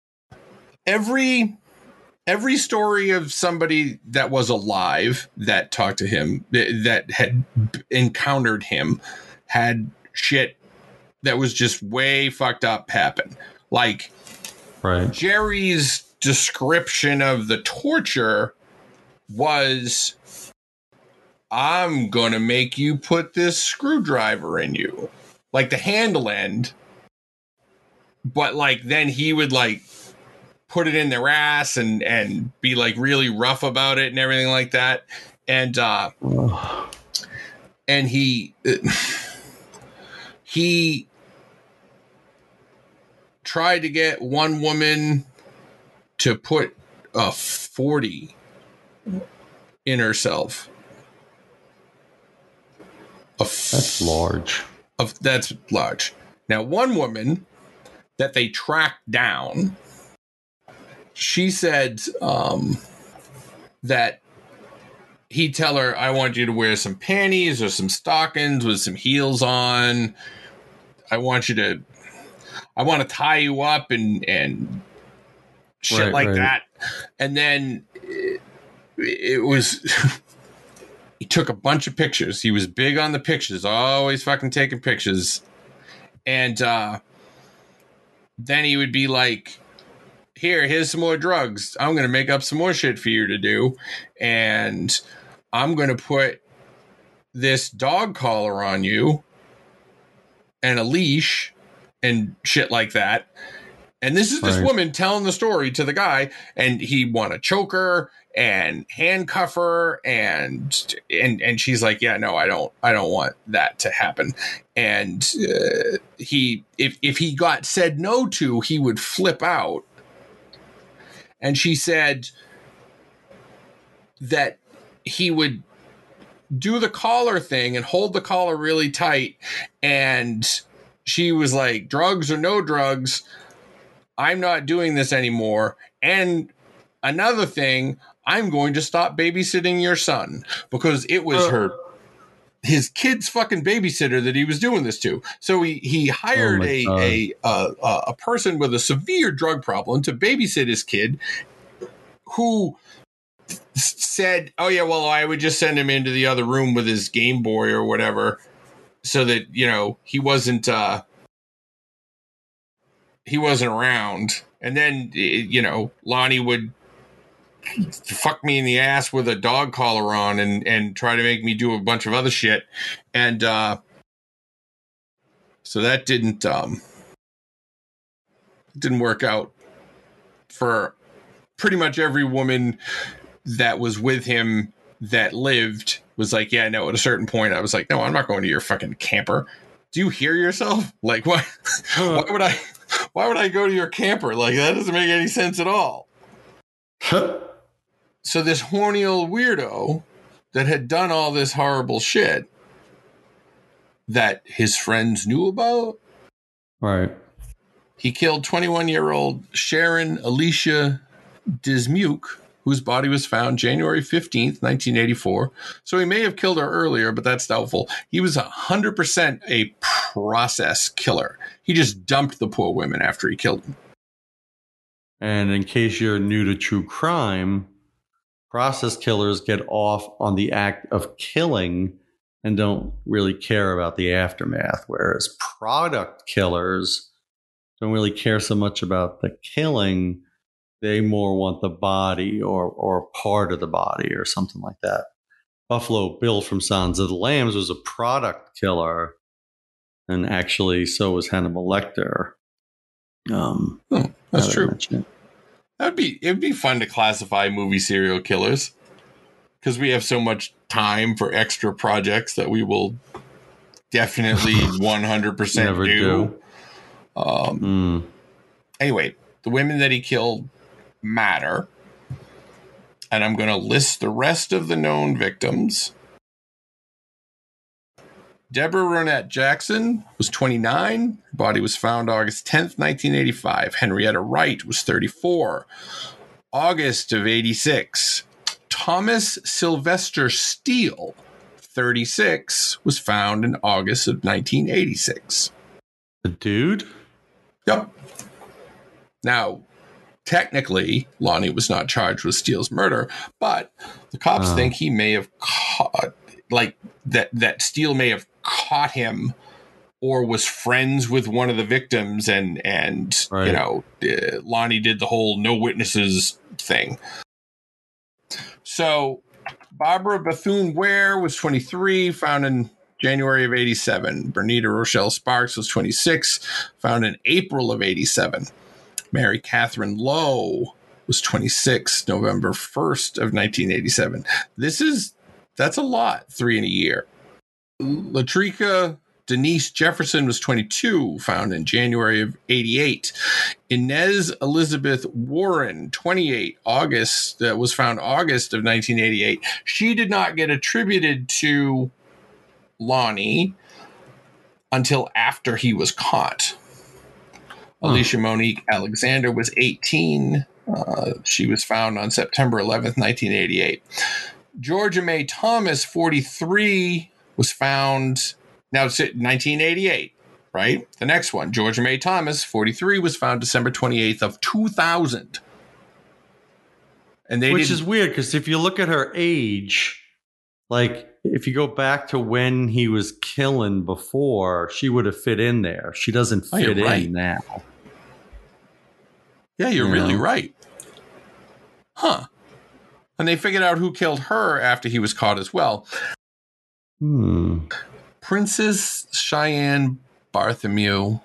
every story of somebody that was alive that talked to him, that had encountered him, had shit that was just way fucked up happen. Like, right. Jerry's description of the torture was, I'm going to make you put this screwdriver in you. Like the handle end. But like, then he would like put it in their ass and be like really rough about it and everything like that. And he tried to get one woman to put a 40 in herself. That's large. That's large. Now, one woman that they tracked down, she said that he'd tell her, I want you to wear some panties or some stockings with some heels on. I want to tie you up and shit like that. And then it was, he took a bunch of pictures. He was big on the pictures, always fucking taking pictures. And then he would be like, here's some more drugs. I'm going to make up some more shit for you to do. And I'm going to put this dog collar on you and a leash and shit like that. And this is this woman telling the story to the guy, and he want to choke her and handcuff her, and she's like, yeah, no, I don't want that to happen. And if he got said no to, he would flip out. And she said that he would do the collar thing and hold the collar really tight. And she was like, drugs or no drugs, I'm not doing this anymore. And another thing, I'm going to stop babysitting your son, because it was his kid's fucking babysitter that he was doing this to. So he hired a person with a severe drug problem to babysit his kid, who said, oh yeah, well, I would just send him into the other room with his Game Boy or whatever, so that, you know, he wasn't around. And then, you know, Lonnie would fuck me in the ass with a dog collar on and try to make me do a bunch of other shit. And so that didn't work out for pretty much every woman that was with him that lived. Was like, yeah, no, at a certain point I was like, no, I'm not going to your fucking camper. Do you hear yourself? Like, why would I go to your camper? Like, that doesn't make any sense at all. So this horny old weirdo that had done all this horrible shit that his friends knew about. Right. He killed 21-year-old Sharon Alicia Dismuke, whose body was found January 15th, 1984. So he may have killed her earlier, but that's doubtful. He was 100% a process killer. He just dumped the poor women after he killed them. And in case you're new to true crime, process killers get off on the act of killing and don't really care about the aftermath, whereas product killers don't really care so much about the killing. They more want the body or part of the body or something like that. Buffalo Bill from Silence of the Lambs was a product killer, and actually so was Hannibal Lecter. That's true. It'd be fun to classify movie serial killers, because we have so much time for extra projects that we will definitely 100% Never do. Anyway, the women that he killed matter, and I'm going to list the rest of the known victims. Deborah Ronette Jackson was 29. Her body was found August 10th, 1985. Henrietta Wright was 34. August of 86. Thomas Sylvester Steele, 36, was found in August of 1986. The dude? Yep. Now, technically, Lonnie was not charged with Steele's murder, but the cops think he may have caught, like, that Steele may have caught him or was friends with one of the victims, and right. You know, Lonnie did the whole no witnesses thing. So Barbara Bethune-Ware was 23, found in January of 87. Bernita Rochelle Sparks was 26, found in April of 87. Mary Catherine Lowe was 26, November 1st of 1987. That's a lot, 3 in a year. Latrika Denise Jefferson was 22, found in January of 88. Inez Elizabeth Warren, 28, was found August of 1988. She did not get attributed to Lonnie until after he was caught. Alicia Monique Alexander was 18. She was found on September 11th, 1988. Georgia Mae Thomas, 43, was found... Now, it's 1988. right? The next one, Georgia May Thomas, 43, was found December 28th of 2000. And Which is weird, because if you look at her age, like if you go back to when he was killing before, she would have fit in there. She doesn't fit in now. Yeah, you're really right. Huh. And they figured out who killed her after he was caught as well. Princess Cheyenne Berthomieu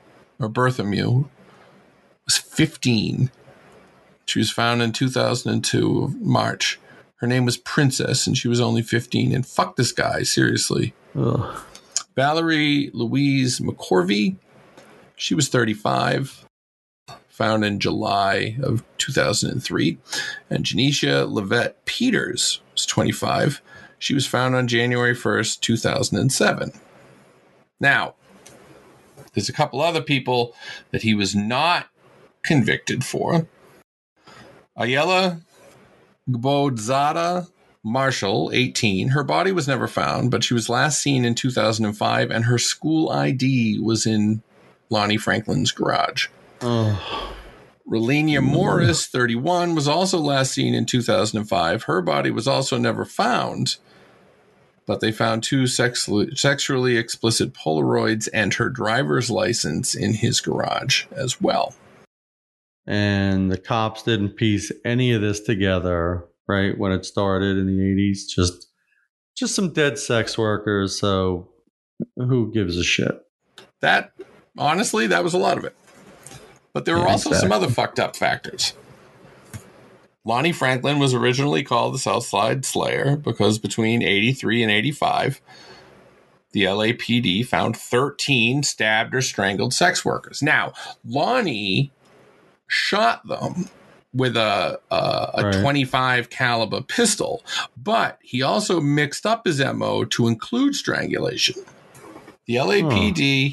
was 15. She was found in 2002 of March. Her name was Princess, and she was only 15. And fuck this guy, seriously. Ugh. Valerie Louise McCorvey, she was 35. Found in July of 2003. And Janisha Levette Peters was 25. She was found on January 1st, 2007. Now, there's a couple other people that he was not convicted for. Ayala Gbodzada Marshall, 18. Her body was never found, but she was last seen in 2005, and her school ID was in Lonnie Franklin's garage. Relenia Morris, 31, was also last seen in 2005. Her body was also never found, but they found 2 sexually explicit Polaroids and her driver's license in his garage as well. And the cops didn't piece any of this together, right, when it started in the 80s. Just some dead sex workers, so who gives a shit? That, honestly, that was a lot of it. But there were also some other fucked up factors. Lonnie Franklin was originally called the Southside Slayer because between 83 and 85, the LAPD found 13 stabbed or strangled sex workers. Now, Lonnie shot them with a 25 caliber pistol, but he also mixed up his MO to include strangulation. The LAPD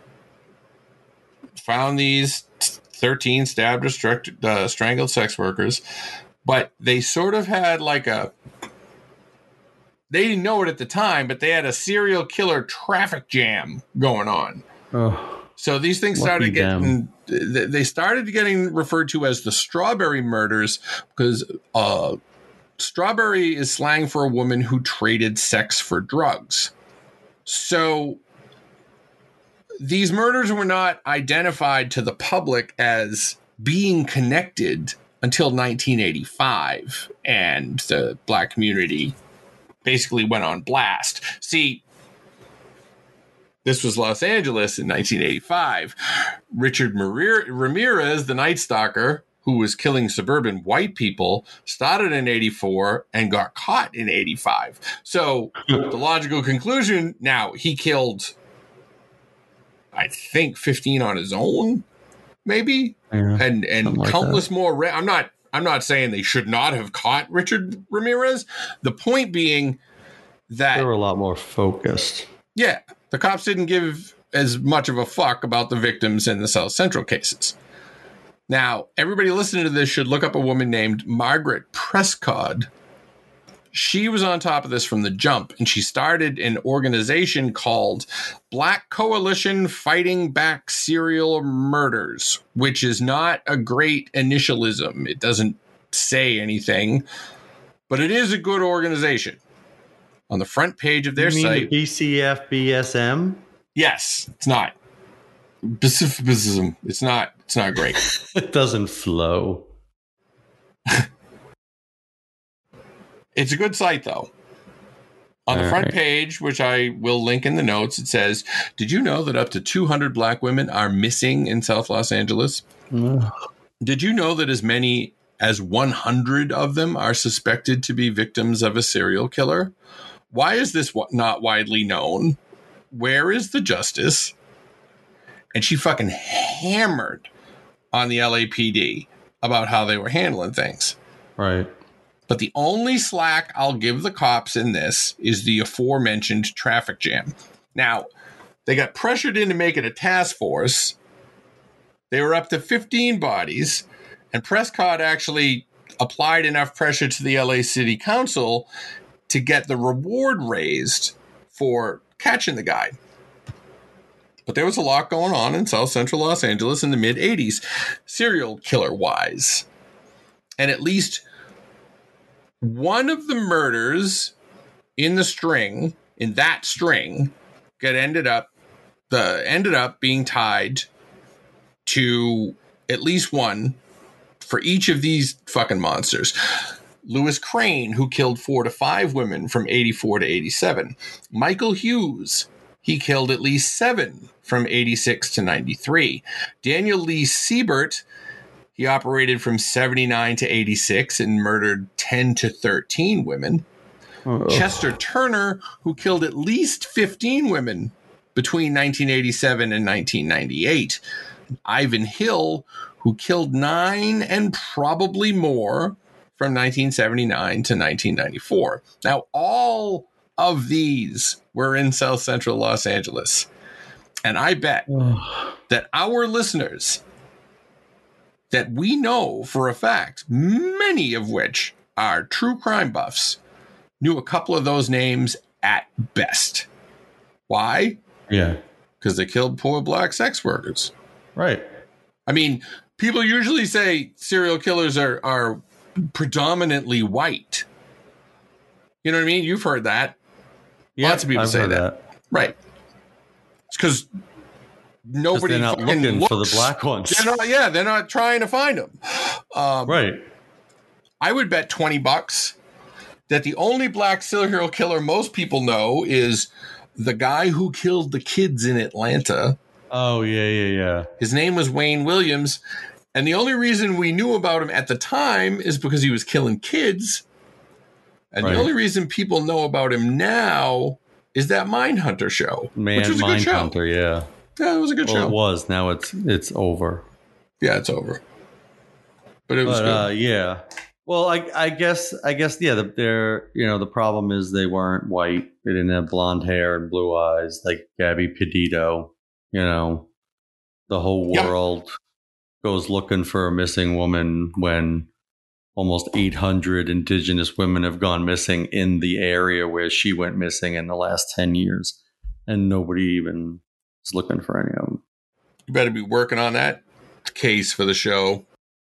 found these 13 stabbed or strangled sex workers, but they sort of had like they didn't know it at the time, but they had a serial killer traffic jam going on. So these things started getting referred to as the Strawberry Murders because strawberry is slang for a woman who traded sex for drugs. So these murders were not identified to the public as being connected until 1985, and the black community basically went on blast. See, this was Los Angeles in 1985. Richard Ramirez, the Night Stalker, who was killing suburban white people, started in 84 and got caught in 85. So the logical conclusion, now he killed, I think, 15 on his own, maybe, and countless more. I'm not saying they should not have caught Richard Ramirez. The point being that they were a lot more focused. Yeah. The cops didn't give as much of a fuck about the victims in the South Central cases. Now, everybody listening to this should look up a woman named Margaret Prescott. She was on top of this from the jump, and she started an organization called Black Coalition Fighting Back Serial Murders, which is not a great initialism. It doesn't say anything, but it is a good organization. On the front page of their site. The BCF BSM? Yes, it's not. It's not great. It doesn't flow. It's a good site, though. On the front page, which I will link in the notes, it says, "Did you know that up to 200 black women are missing in South Los Angeles? Did you know that as many as 100 of them are suspected to be victims of a serial killer? Why is this not widely known? Where is the justice?" And she fucking hammered on the LAPD about how they were handling things. Right. But the only slack I'll give the cops in this is the aforementioned traffic jam. Now, they got pressured into making a task force. They were up to 15 bodies, and Prescott actually applied enough pressure to the LA City Council to get the reward raised for catching the guy. But there was a lot going on in South Central Los Angeles in the mid-'80s, serial killer-wise. And at least one of the murders in that string, ended up being tied to at least one for each of these fucking monsters. Louis Crane, who killed 4 to 5 women from 84 to 87. Michael Hughes, he killed at least 7 from 86 to 93. Daniel Lee Siebert, he operated from 79 to 86 and murdered 10 to 13 women. Oh. Chester Turner, who killed at least 15 women between 1987 and 1998. Ivan Hill, who killed 9 and probably more from 1979 to 1994. Now, all of these were in South Central Los Angeles. And I bet that our listeners that we know for a fact, many of which are true crime buffs, knew a couple of those names at best. Why? Yeah. Because they killed poor black sex workers. Right. I mean, people usually say serial killers are predominantly white. You know what I mean? You've heard that. Yeah, lots of people say that. Right. It's because nobody they're not looking for the black ones. They're not trying to find them. Right. I would bet $20 that the only black serial killer most people know is the guy who killed the kids in Atlanta. Oh, yeah. His name was Wayne Williams. And the only reason we knew about him at the time is because he was killing kids. And the only reason people know about him now is that Mindhunter show. Which was a good show. Mindhunter, yeah. Yeah, it was a good show. It was. Now it's over. Yeah, it's over. But it was good. Yeah. Well, I guess they're the problem is they weren't white. They didn't have blonde hair and blue eyes like Gabby Petito. The whole world goes looking for a missing woman when almost 800 indigenous women have gone missing in the area where she went missing in the last 10 years. And nobody even is looking for any of them. You better be working on that case for the show.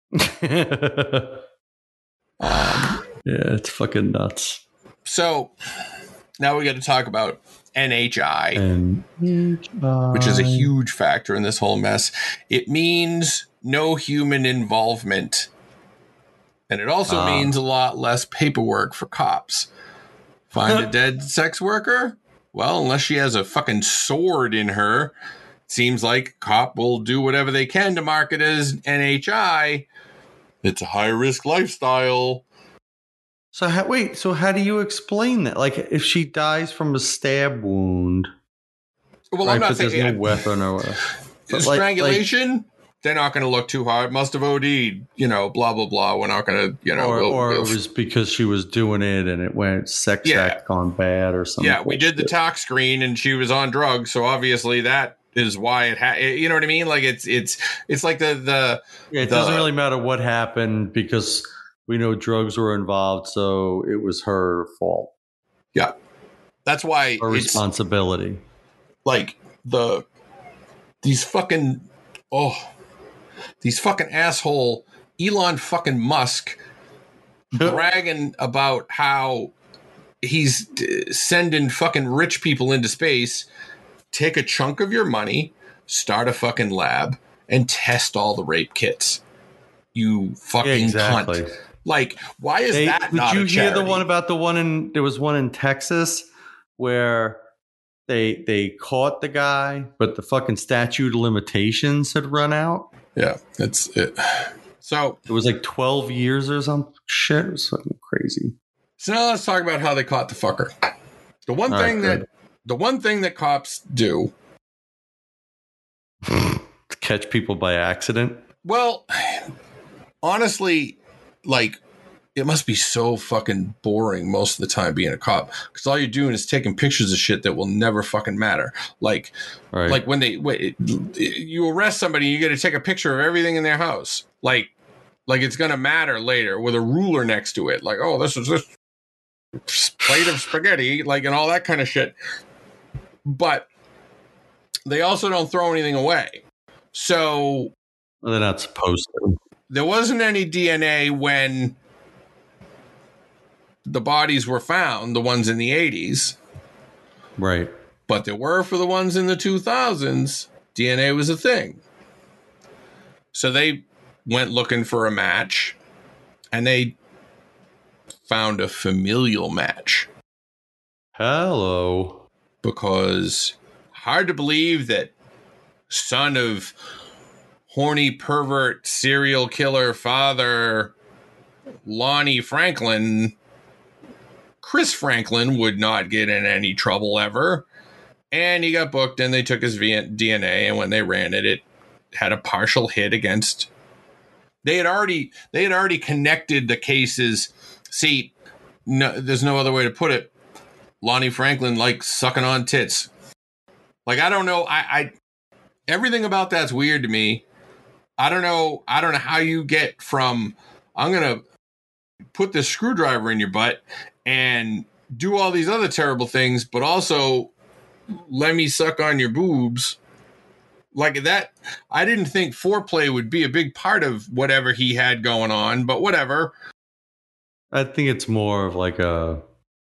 Yeah, it's fucking nuts. So now we got to talk about NHI, which is a huge factor in this whole mess. It means no human involvement. And it also means a lot less paperwork for cops. Find a dead sex worker? Well, unless she has a fucking sword in her, it seems like a cop will do whatever they can to market as NHI. It's a high-risk lifestyle. So how do you explain that? Like, if she dies from a stab wound, well, I'm not saying there's no weapon or strangulation. They're not going to look too hard. Must have OD'd, blah blah blah. We're not going to, or it was because she was doing it and it went sex act gone bad or something. Yeah, we did the tox screen and she was on drugs, so obviously that is why it you know what I mean? Like it's like the it doesn't really matter what happened because we know drugs were involved, so it was her fault. Yeah. That's why her responsibility. Like these fucking asshole Elon fucking Musk bragging about how he's sending fucking rich people into space. Take a chunk of your money, start a fucking lab, and test all the rape kits. You fucking cunt. Like, why is that not a charity? Did you hear the one about there was one in Texas where they caught the guy, but the fucking statute of limitations had run out? Yeah, that's it. So it was like 12 years or some shit. It was fucking crazy. So now let's talk about how they caught the fucker. The one thing that cops do to catch people by accident. Well, honestly, like, it must be so fucking boring most of the time being a cop because all you're doing is taking pictures of shit that will never fucking matter. Like when you arrest somebody, you got to take a picture of everything in their house. Like it's going to matter later with a ruler next to it. Like, oh, this is this plate of spaghetti, like, and all that kind of shit. But they also don't throw anything away. So Well, they're not supposed to. there wasn't any DNA when the bodies were found, the ones in the 80s. Right. But there were for the ones in the 2000s. DNA was a thing. So they went looking for a match, and they found a familial match. Hello. Because hard to believe that son of horny pervert serial killer father Lonnie Franklin, Chris Franklin, would not get in any trouble ever. And he got booked, and they took his DNA, and when they ran it, it had a partial hit against. They had already connected the cases. See, no, there's no other way to put it. Lonnie Franklin likes sucking on tits. Like, I don't know. I everything about that's weird to me. I don't know how you get from I'm gonna put this screwdriver in your butt and do all these other terrible things, but also let me suck on your boobs. Like that, I didn't think foreplay would be a big part of whatever he had going on, but whatever. I think it's more of like a,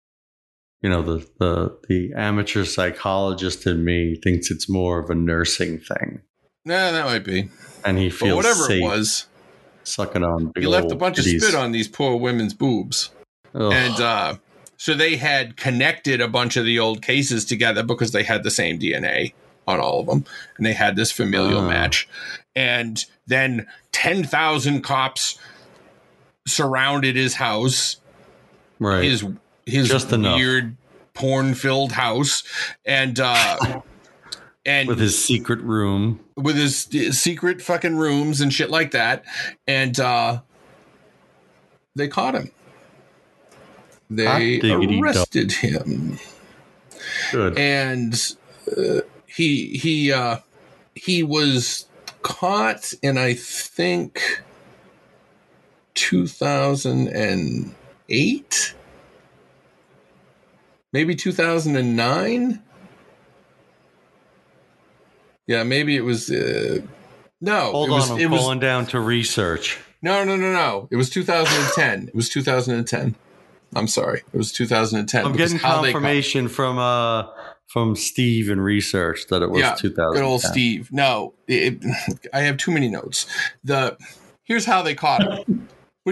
the amateur psychologist in me thinks it's more of a nursing thing. Nah, that might be. And he feels whatever safe it was, sucking on big he left old a bunch titties. of spit on these poor women's boobs. Ugh. And so they had connected a bunch of the old cases together because they had the same DNA on all of them. And they had this familial match. And then 10,000 cops surrounded his house. Right. His Just weird porn-filled house. And with his secret room. With his secret fucking rooms and shit like that. And they caught him. They arrested him. Good. And he was caught in, I think, 2008, maybe 2009. Yeah, maybe it was. No, Hold on, I'm going down to research. No. It was 2010. It was 2010. I'm sorry. It was 2010. I'm getting confirmation from Steve in research that it was 2010. Good old Steve. No, I have too many notes. Here's how they caught him.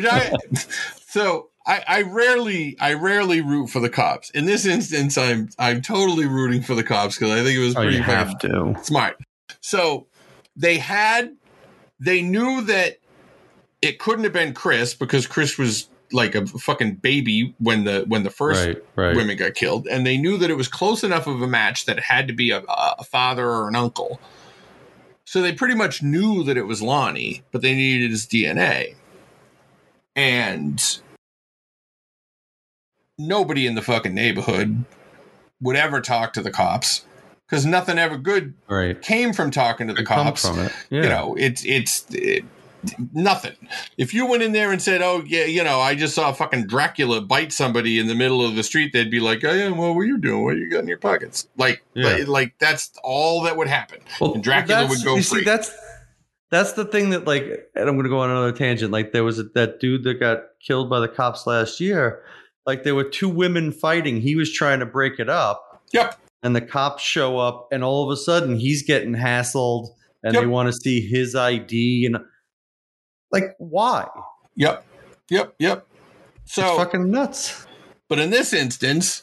I rarely root for the cops. In this instance, I'm totally rooting for the cops because I think it was pretty smart. So they knew that it couldn't have been Chris because Chris was like a fucking baby when the first women got killed, and they knew that it was close enough of a match that it had to be a father or an uncle. So they pretty much knew that it was Lonnie, but they needed his DNA. And nobody in the fucking neighborhood would ever talk to the cops because nothing ever good came from talking to the cops. From it. Yeah. You know, it's nothing. If you went in there and said, "Oh yeah, I just saw fucking Dracula bite somebody in the middle of the street," they'd be like, "Oh yeah, well, what are you doing? What you got in your pockets?" Like that's all that would happen. Well, and Dracula would go free. See, that's the thing that, like, and I'm going to go on another tangent. Like, there was that dude that got killed by the cops last year. Like, there were two women fighting. He was trying to break it up. Yep. And the cops show up, and all of a sudden, he's getting hassled, and they want to see his ID and. Like, why? Yep. So it's fucking nuts. But in this instance,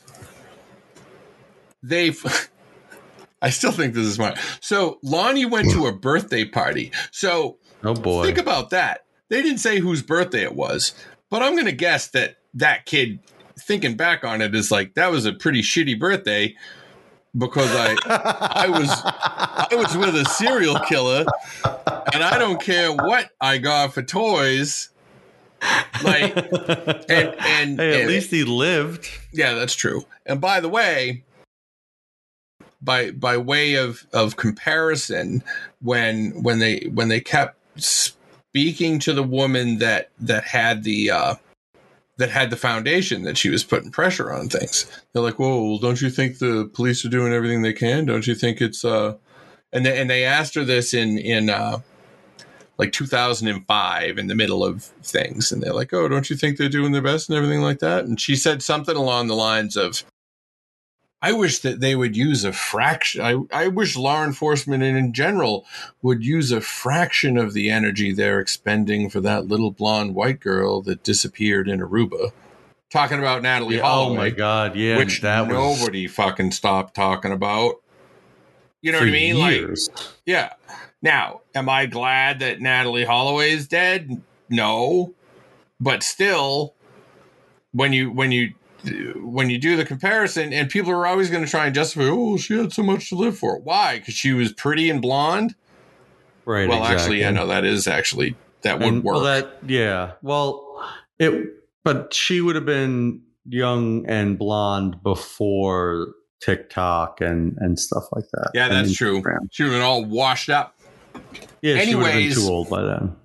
I still think this is smart. So Lonnie went to a birthday party. So oh boy, think about that. They didn't say whose birthday it was, but I'm going to guess that kid, thinking back on it, is like, that was a pretty shitty birthday. Because I was with a serial killer, and I don't care what I got for toys. Like, and hey, at least he lived. Yeah, that's true. And by the way, by way of comparison, when they kept speaking to the woman that had the foundation that she was putting pressure on things. They're like, "Whoa, don't you think the police are doing everything they can? Don't you think it's And they asked her this in like 2005 in the middle of things. And they're like, oh, don't you think they're doing their best and everything like that? And she said something along the lines of, I wish that they would use a fraction. I wish law enforcement in general would use a fraction of the energy they're expending for that little blonde white girl that disappeared in Aruba. Talking about Natalie Holloway. Oh my God, yeah. Which nobody fucking stopped talking about. You know what I mean? Years. Like, yeah. Now, am I glad that Natalie Holloway is dead? No. But still, when you do the comparison, and people are always going to try and justify, oh, she had so much to live for. Why? Because she was pretty and blonde? Right. Well, exactly. actually, yeah, no, that would work. But she would have been young and blonde before TikTok and stuff like that. Yeah, that's true. She would have been all washed up. Yeah, she would have been too old by then.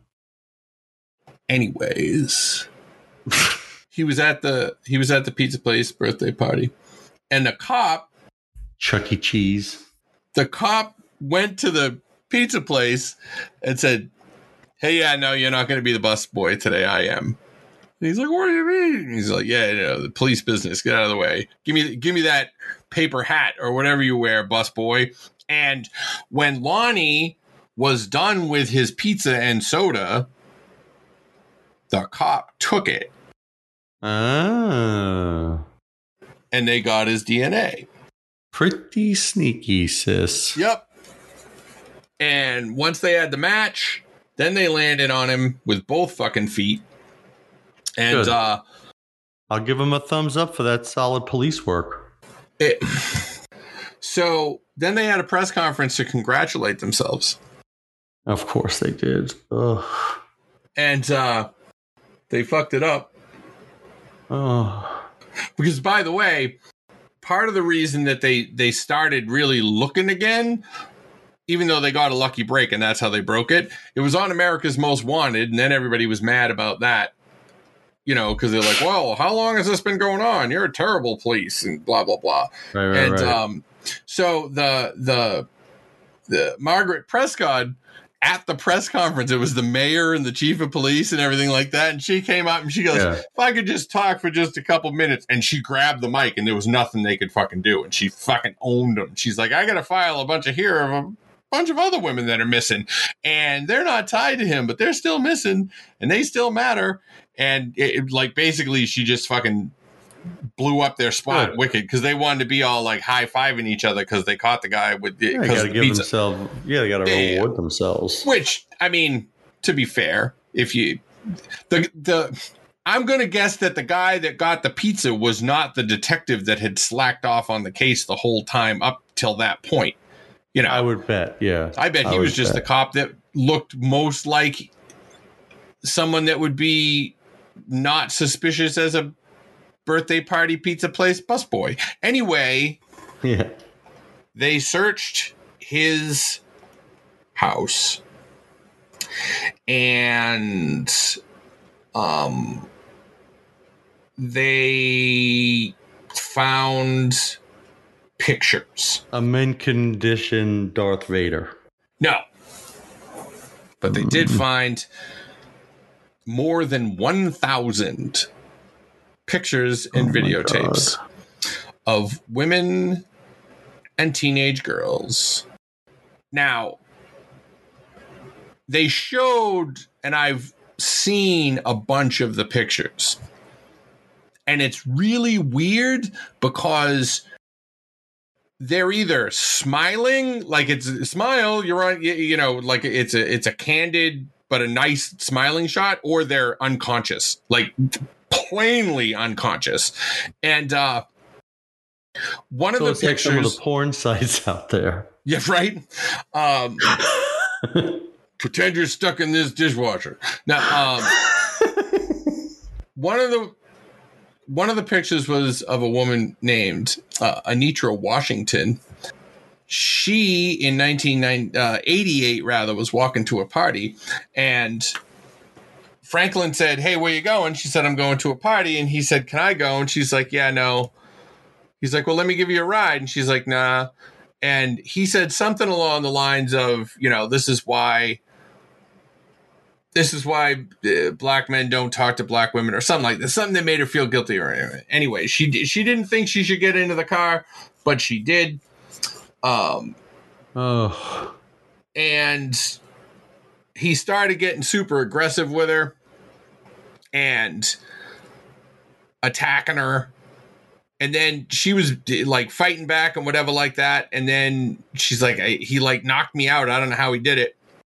Anyways, he was at the pizza place birthday party, and the cop, Chuck E. Cheese. The cop went to the pizza place and said, "Hey, yeah, no, you're not going to be the bus boy today. I am." And he's like, "What do you mean?" He's like, "Yeah, you know, the police business. Get out of the way. Give me that paper hat or whatever you wear, bus boy." And when Lonnie was done with his pizza and soda, the cop took it. Ah. And they got his DNA. Pretty sneaky, sis. Yep. And once they had the match, then they landed on him with both fucking feet. And I'll give him a thumbs up for that solid police work. So then they had a press conference to congratulate themselves. Of course they did. Ugh. And they fucked it up. Oh. Because, by the way, part of the reason that they started really looking again, even though they got a lucky break and that's how they broke it, it was on America's Most Wanted, and then everybody was mad about that. You know, because they're like, well, how long has this been going on? You're a terrible police, and blah, blah, blah. Right. So the Margaret Prescott at the press conference, it was the mayor and the chief of police and everything like that. And she came up and she goes, if I could just talk for just a couple minutes. And she grabbed the mic and there was nothing they could fucking do. And she fucking owned them. She's like, I got to file a bunch of other women that are missing, and they're not tied to him, but they're still missing and they still matter. And like, basically she just fucking blew up their spot wicked because they wanted to be all like high-fiving each other because they caught the guy with the they gotta give themselves, they gotta reward themselves. Which, I mean, to be fair, if you I'm gonna guess that the guy that got the pizza was not the detective that had slacked off on the case the whole time up till that point. You know, I would bet, yeah. I bet he was just the cop that looked most like someone that would be not suspicious as a birthday party pizza place busboy. Anyway, they searched his house and they found pictures. A mint condition Darth Vader. No. But they did find more than 1,000 pictures and videotapes of women and teenage girls. Now, they showed, and I've seen a bunch of the pictures, and it's really weird because they're either smiling, like it's a smile, you're on, you know, like it's a candid but a nice smiling shot, or they're unconscious, like plainly unconscious. And one of the pictures, like some of the porn sites out there. Yeah, right. Pretend you're stuck in this dishwasher. Now, one of the pictures was of a woman named Anitra Washington. She, in 1988, was walking to a party, and Franklin said, "Hey, where you going?" She said, "I'm going to a party." And he said, "Can I go?" And she's like, "Yeah, no." He's like, "Well, let me give you a ride." And she's like, "Nah." And he said something along the lines of, this is why black men don't talk to black women, or something like that. Something that made her feel guilty. Or anyway, she didn't think she should get into the car, but she did. And he started getting super aggressive with her and attacking her. And then she was like fighting back and whatever like that. And then she's like, he like knocked me out. I don't know how he did it.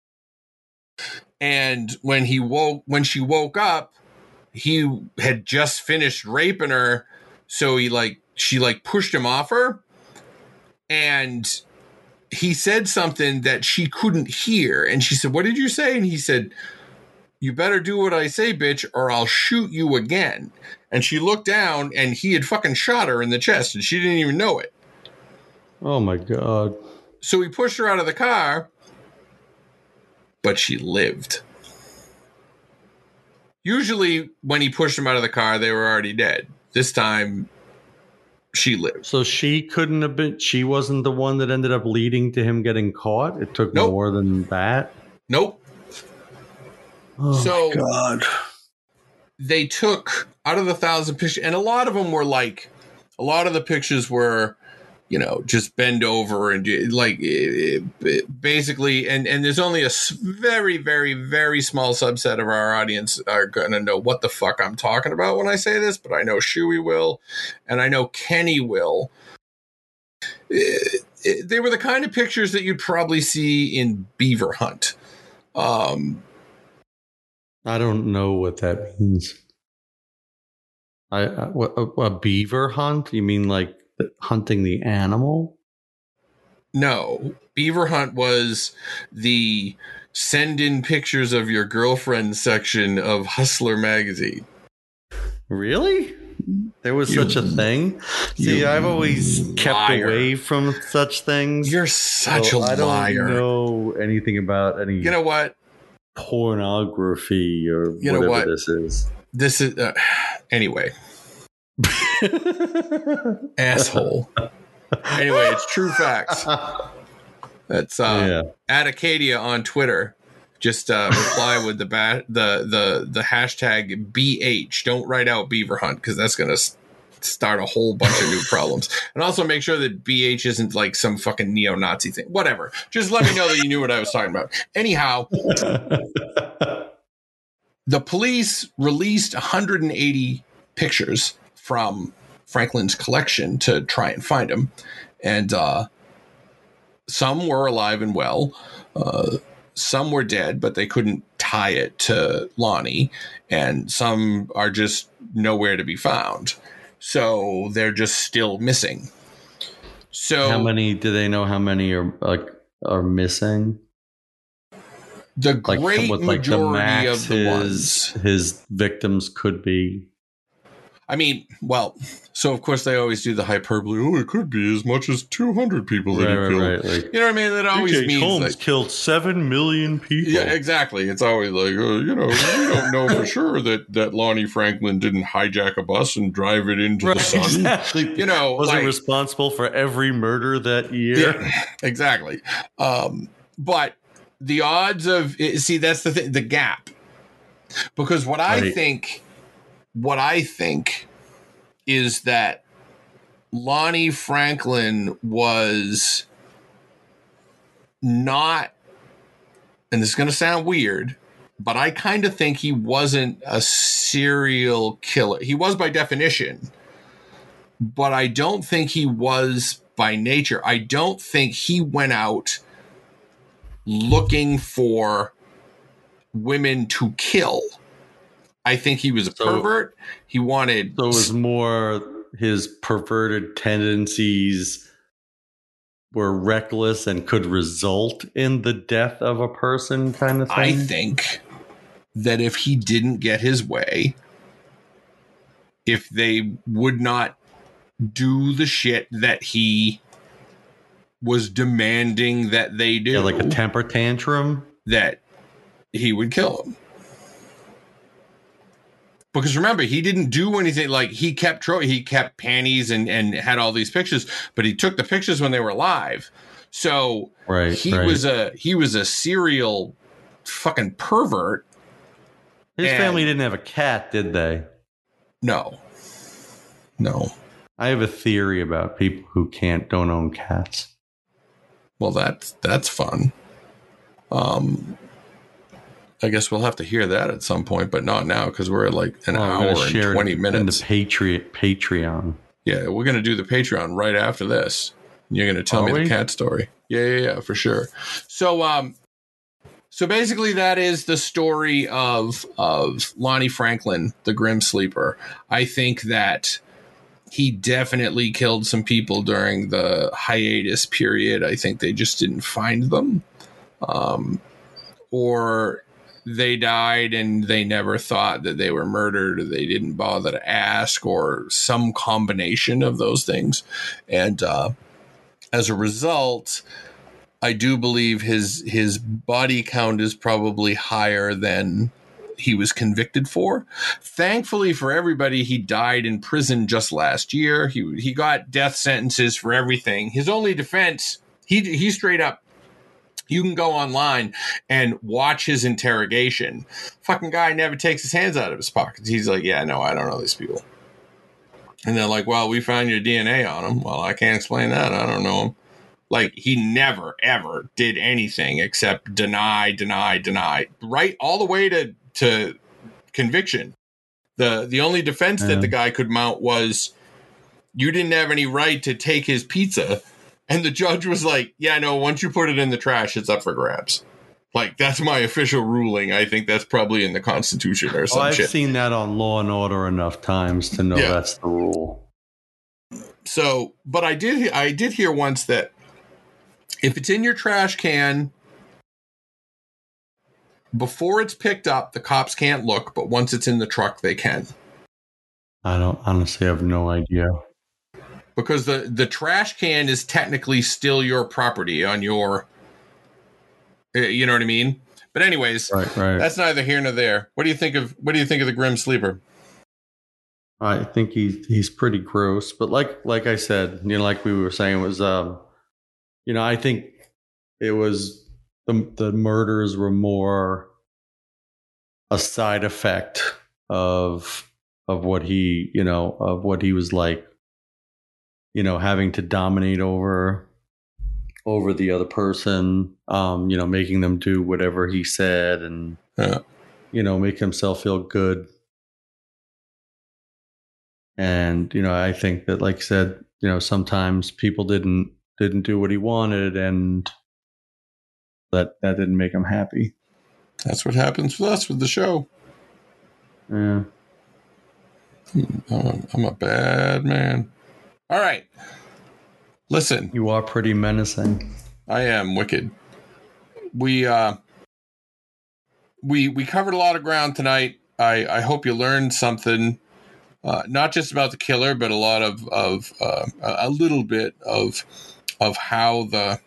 And when she woke up, he had just finished raping her. So she pushed him off her. And he said something that she couldn't hear. And she said, "What did you say?" And he said, "You better do what I say, bitch, or I'll shoot you again." And she looked down, and he had fucking shot her in the chest, and she didn't even know it. Oh, my God. So he pushed her out of the car, but she lived. Usually, when he pushed them out of the car, they were already dead. This time, she lived. So she couldn't have been, she wasn't the one that ended up leading to him getting caught? It took more than that? Nope. Oh, my God. They took out of the 1,000 pictures, and a lot of them were like, a lot of the pictures were, just bend over and basically, and there's only a very, very, very small subset of our audience are going to know what the fuck I'm talking about when I say this, but I know Shuey will, and I know Kenny will. They were the kind of pictures that you'd probably see in Beaver Hunt. I don't know what that means. A beaver hunt? You mean like hunting the animal? No. Beaver Hunt was the send in pictures of your girlfriend section of Hustler magazine. Really? There was such a thing? See, I've always kept away from such things. You're such a liar. I don't know anything about any... You know what? Pornography or whatever this is. This is anyway. Asshole. Anyway, it's true facts. That's at Acadia on Twitter. Just reply with the hashtag BH. Don't write out Beaver Hunt because that's gonna start a whole bunch of new problems. And also make sure that BH isn't like some fucking neo-Nazi thing. Whatever. Just let me know that you knew what I was talking about. Anyhow, the police released 180 pictures from Franklin's collection to try and find him. And some were alive and well. Some were dead, but they couldn't tie it to Lonnie. And some are just nowhere to be found. So they're just still missing. So how many do they know? How many are missing? The great majority of the ones his victims could be. I mean, well, so of course they always do the hyperbole. Oh, it could be as much as 200 people that he killed. Right. You know what I mean? That always means Holmes killed 7 million people. Yeah, exactly. It's always like, we don't know for sure that Lonnie Franklin didn't hijack a bus and drive it into the sun. Exactly. Wasn't responsible for every murder that year. Yeah, exactly. But the odds of that's the thing, the gap, because what I think is that Lonnie Franklin was not, and this is going to sound weird, but I kind of think he wasn't a serial killer. He was by definition, but I don't think he was by nature. I don't think he went out looking for women to kill. I think he was a pervert. He wanted... So it was more his perverted tendencies were reckless and could result in the death of a person kind of thing? I think that if he didn't get his way, if they would not do the shit that he was demanding that they do... Yeah, like a temper tantrum? That he would kill him. Because remember, he didn't do anything. Like, he kept panties and had all these pictures, but he took the pictures when they were live. So he was a serial fucking pervert. His family didn't have a cat, did they? No. I have a theory about people who don't own cats. Well, that's fun. I guess we'll have to hear that at some point, but not now because we're at like an hour and 20 minutes. In the Patreon. Yeah, we're going to do the Patreon right after this. You're going to tell me the cat story. Yeah, for sure. So basically that is the story of Lonnie Franklin, the Grim Sleeper. I think that he definitely killed some people during the hiatus period. I think they just didn't find them. Or they died and they never thought that they were murdered, or they didn't bother to ask, or some combination of those things. And as a result, I do believe his body count is probably higher than he was convicted for. Thankfully for everybody, he died in prison just last year. He got death sentences for everything. His only defense, he straight up, you can go online and watch his interrogation. Fucking guy never takes his hands out of his pockets. He's like, yeah, no, I don't know these people. And they're like, well, we found your DNA on him. Well, I can't explain that. I don't know him. Like, he never, ever did anything except deny, right all the way to conviction. The only defense that the guy could mount was, you didn't have any right to take his pizza. And the judge was like, yeah, no, once you put it in the trash, it's up for grabs. Like, that's my official ruling. I think that's probably in the Constitution or some shit. I've seen that on Law and Order enough times to know that's the rule. So, but I did hear once that if it's in your trash can, before it's picked up, the cops can't look, but once it's in the truck, they can. I have no idea. Because the trash can is technically still your property on your, you know what I mean? But anyways, right. That's neither here nor there. What do you think of the Grim Sleeper? I think he's pretty gross, but like I said, like we were saying, it was I think it was the murders were more a side effect of what he was like, having to dominate over the other person, making them do whatever he said and, make himself feel good. And, I think that, like I said, sometimes people didn't do what he wanted, and that didn't make him happy. That's what happens with us with the show. Yeah. I'm a bad man. All right. Listen. You are pretty menacing. I am wicked. We covered a lot of ground tonight. I hope you learned something, not just about the killer, but a lot of a little bit of how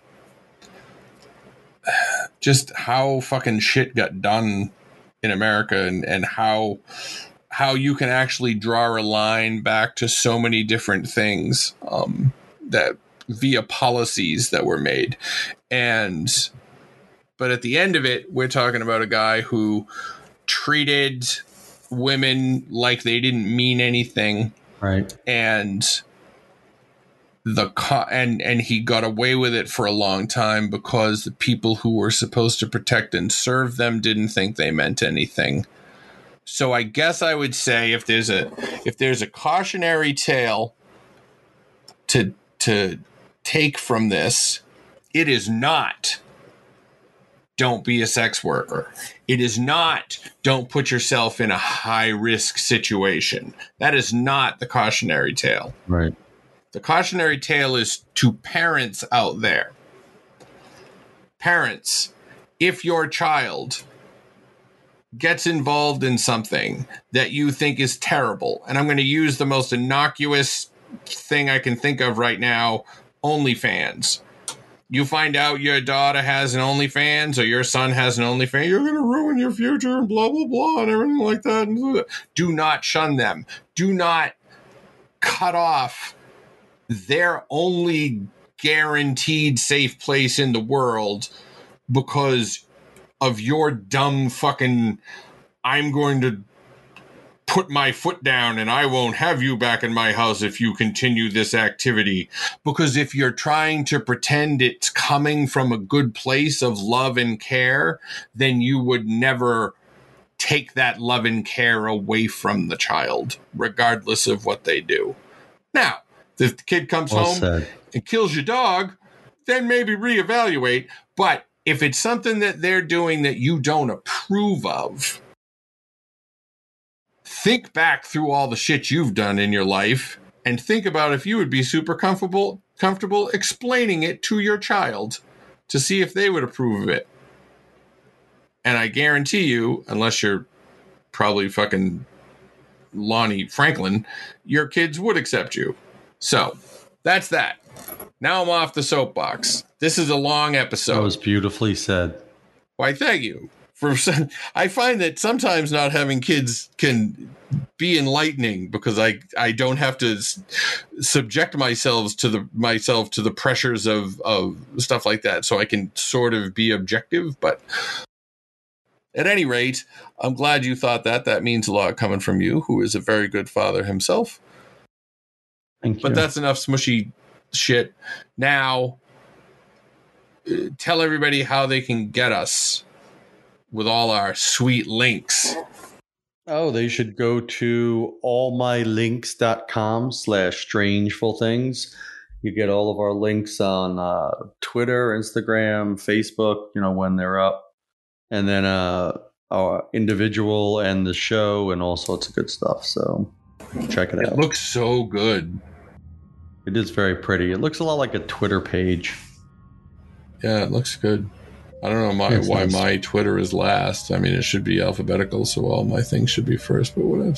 how fucking shit got done in America, and how you can actually draw a line back to so many different things that via policies that were made. But at the end of it, we're talking about a guy who treated women like they didn't mean anything. Right. And and he got away with it for a long time because the people who were supposed to protect and serve them didn't think they meant anything. So I guess I would say if there's a cautionary tale to take from this, it is not don't be a sex worker. It is not don't put yourself in a high risk situation. That is not the cautionary tale. Right. The cautionary tale is to parents out there. Parents, if your child gets involved in something that you think is terrible, and I'm going to use the most innocuous thing I can think of right now, OnlyFans. you find out your daughter has an OnlyFans or your son has an OnlyFans, you're going to ruin your future and blah, blah, blah, and everything like that. Do not shun them. Do not cut off their only guaranteed safe place in the world because of your dumb fucking, I'm going to put my foot down and I won't have you back in my house if you continue this activity. Because if you're trying to pretend it's coming from a good place of love and care, then you would never take that love and care away from the child, regardless of what they do. Now, if the kid comes home and kills your dog, then maybe reevaluate. But if it's something that they're doing that you don't approve of, think back through all the shit you've done in your life and think about if you would be super comfortable explaining it to your child to see if they would approve of it. And I guarantee you, unless you're probably fucking Lonnie Franklin, your kids would accept you. So that's that. Now I'm off the soapbox. This is a long episode. That was beautifully said. Why, thank you. I find that sometimes not having kids can be enlightening because I don't have to subject myself to the pressures of stuff like that. So I can sort of be objective. But at any rate, I'm glad you thought that. That means a lot coming from you, who is a very good father himself. Thank you. But that's enough smushy shit. Now, tell everybody how they can get us with all our sweet links. Oh, they should go to allmylinks.com/strangefulthings. You get all of our links on Twitter, Instagram, Facebook, when they're up. And then our individual and the show and all sorts of good stuff. So check it out. It looks so good. It is very pretty. It looks a lot like a Twitter page. Yeah, it looks good. I don't know why my Twitter is last. I mean, it should be alphabetical, so all my things should be first, but whatever.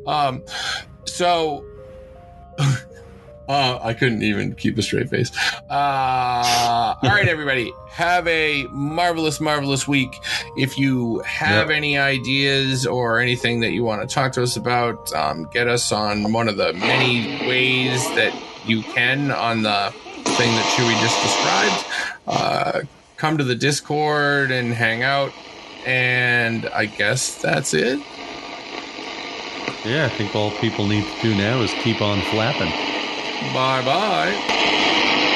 I couldn't even keep a straight face. All right, everybody. Have a marvelous, marvelous week. If you have any ideas or anything that you want to talk to us about, get us on one of the many ways that you can on the thing that Chewy just described. Come to the Discord and hang out. And I guess that's it. Yeah, I think all people need to do now is keep on flapping. Bye-bye.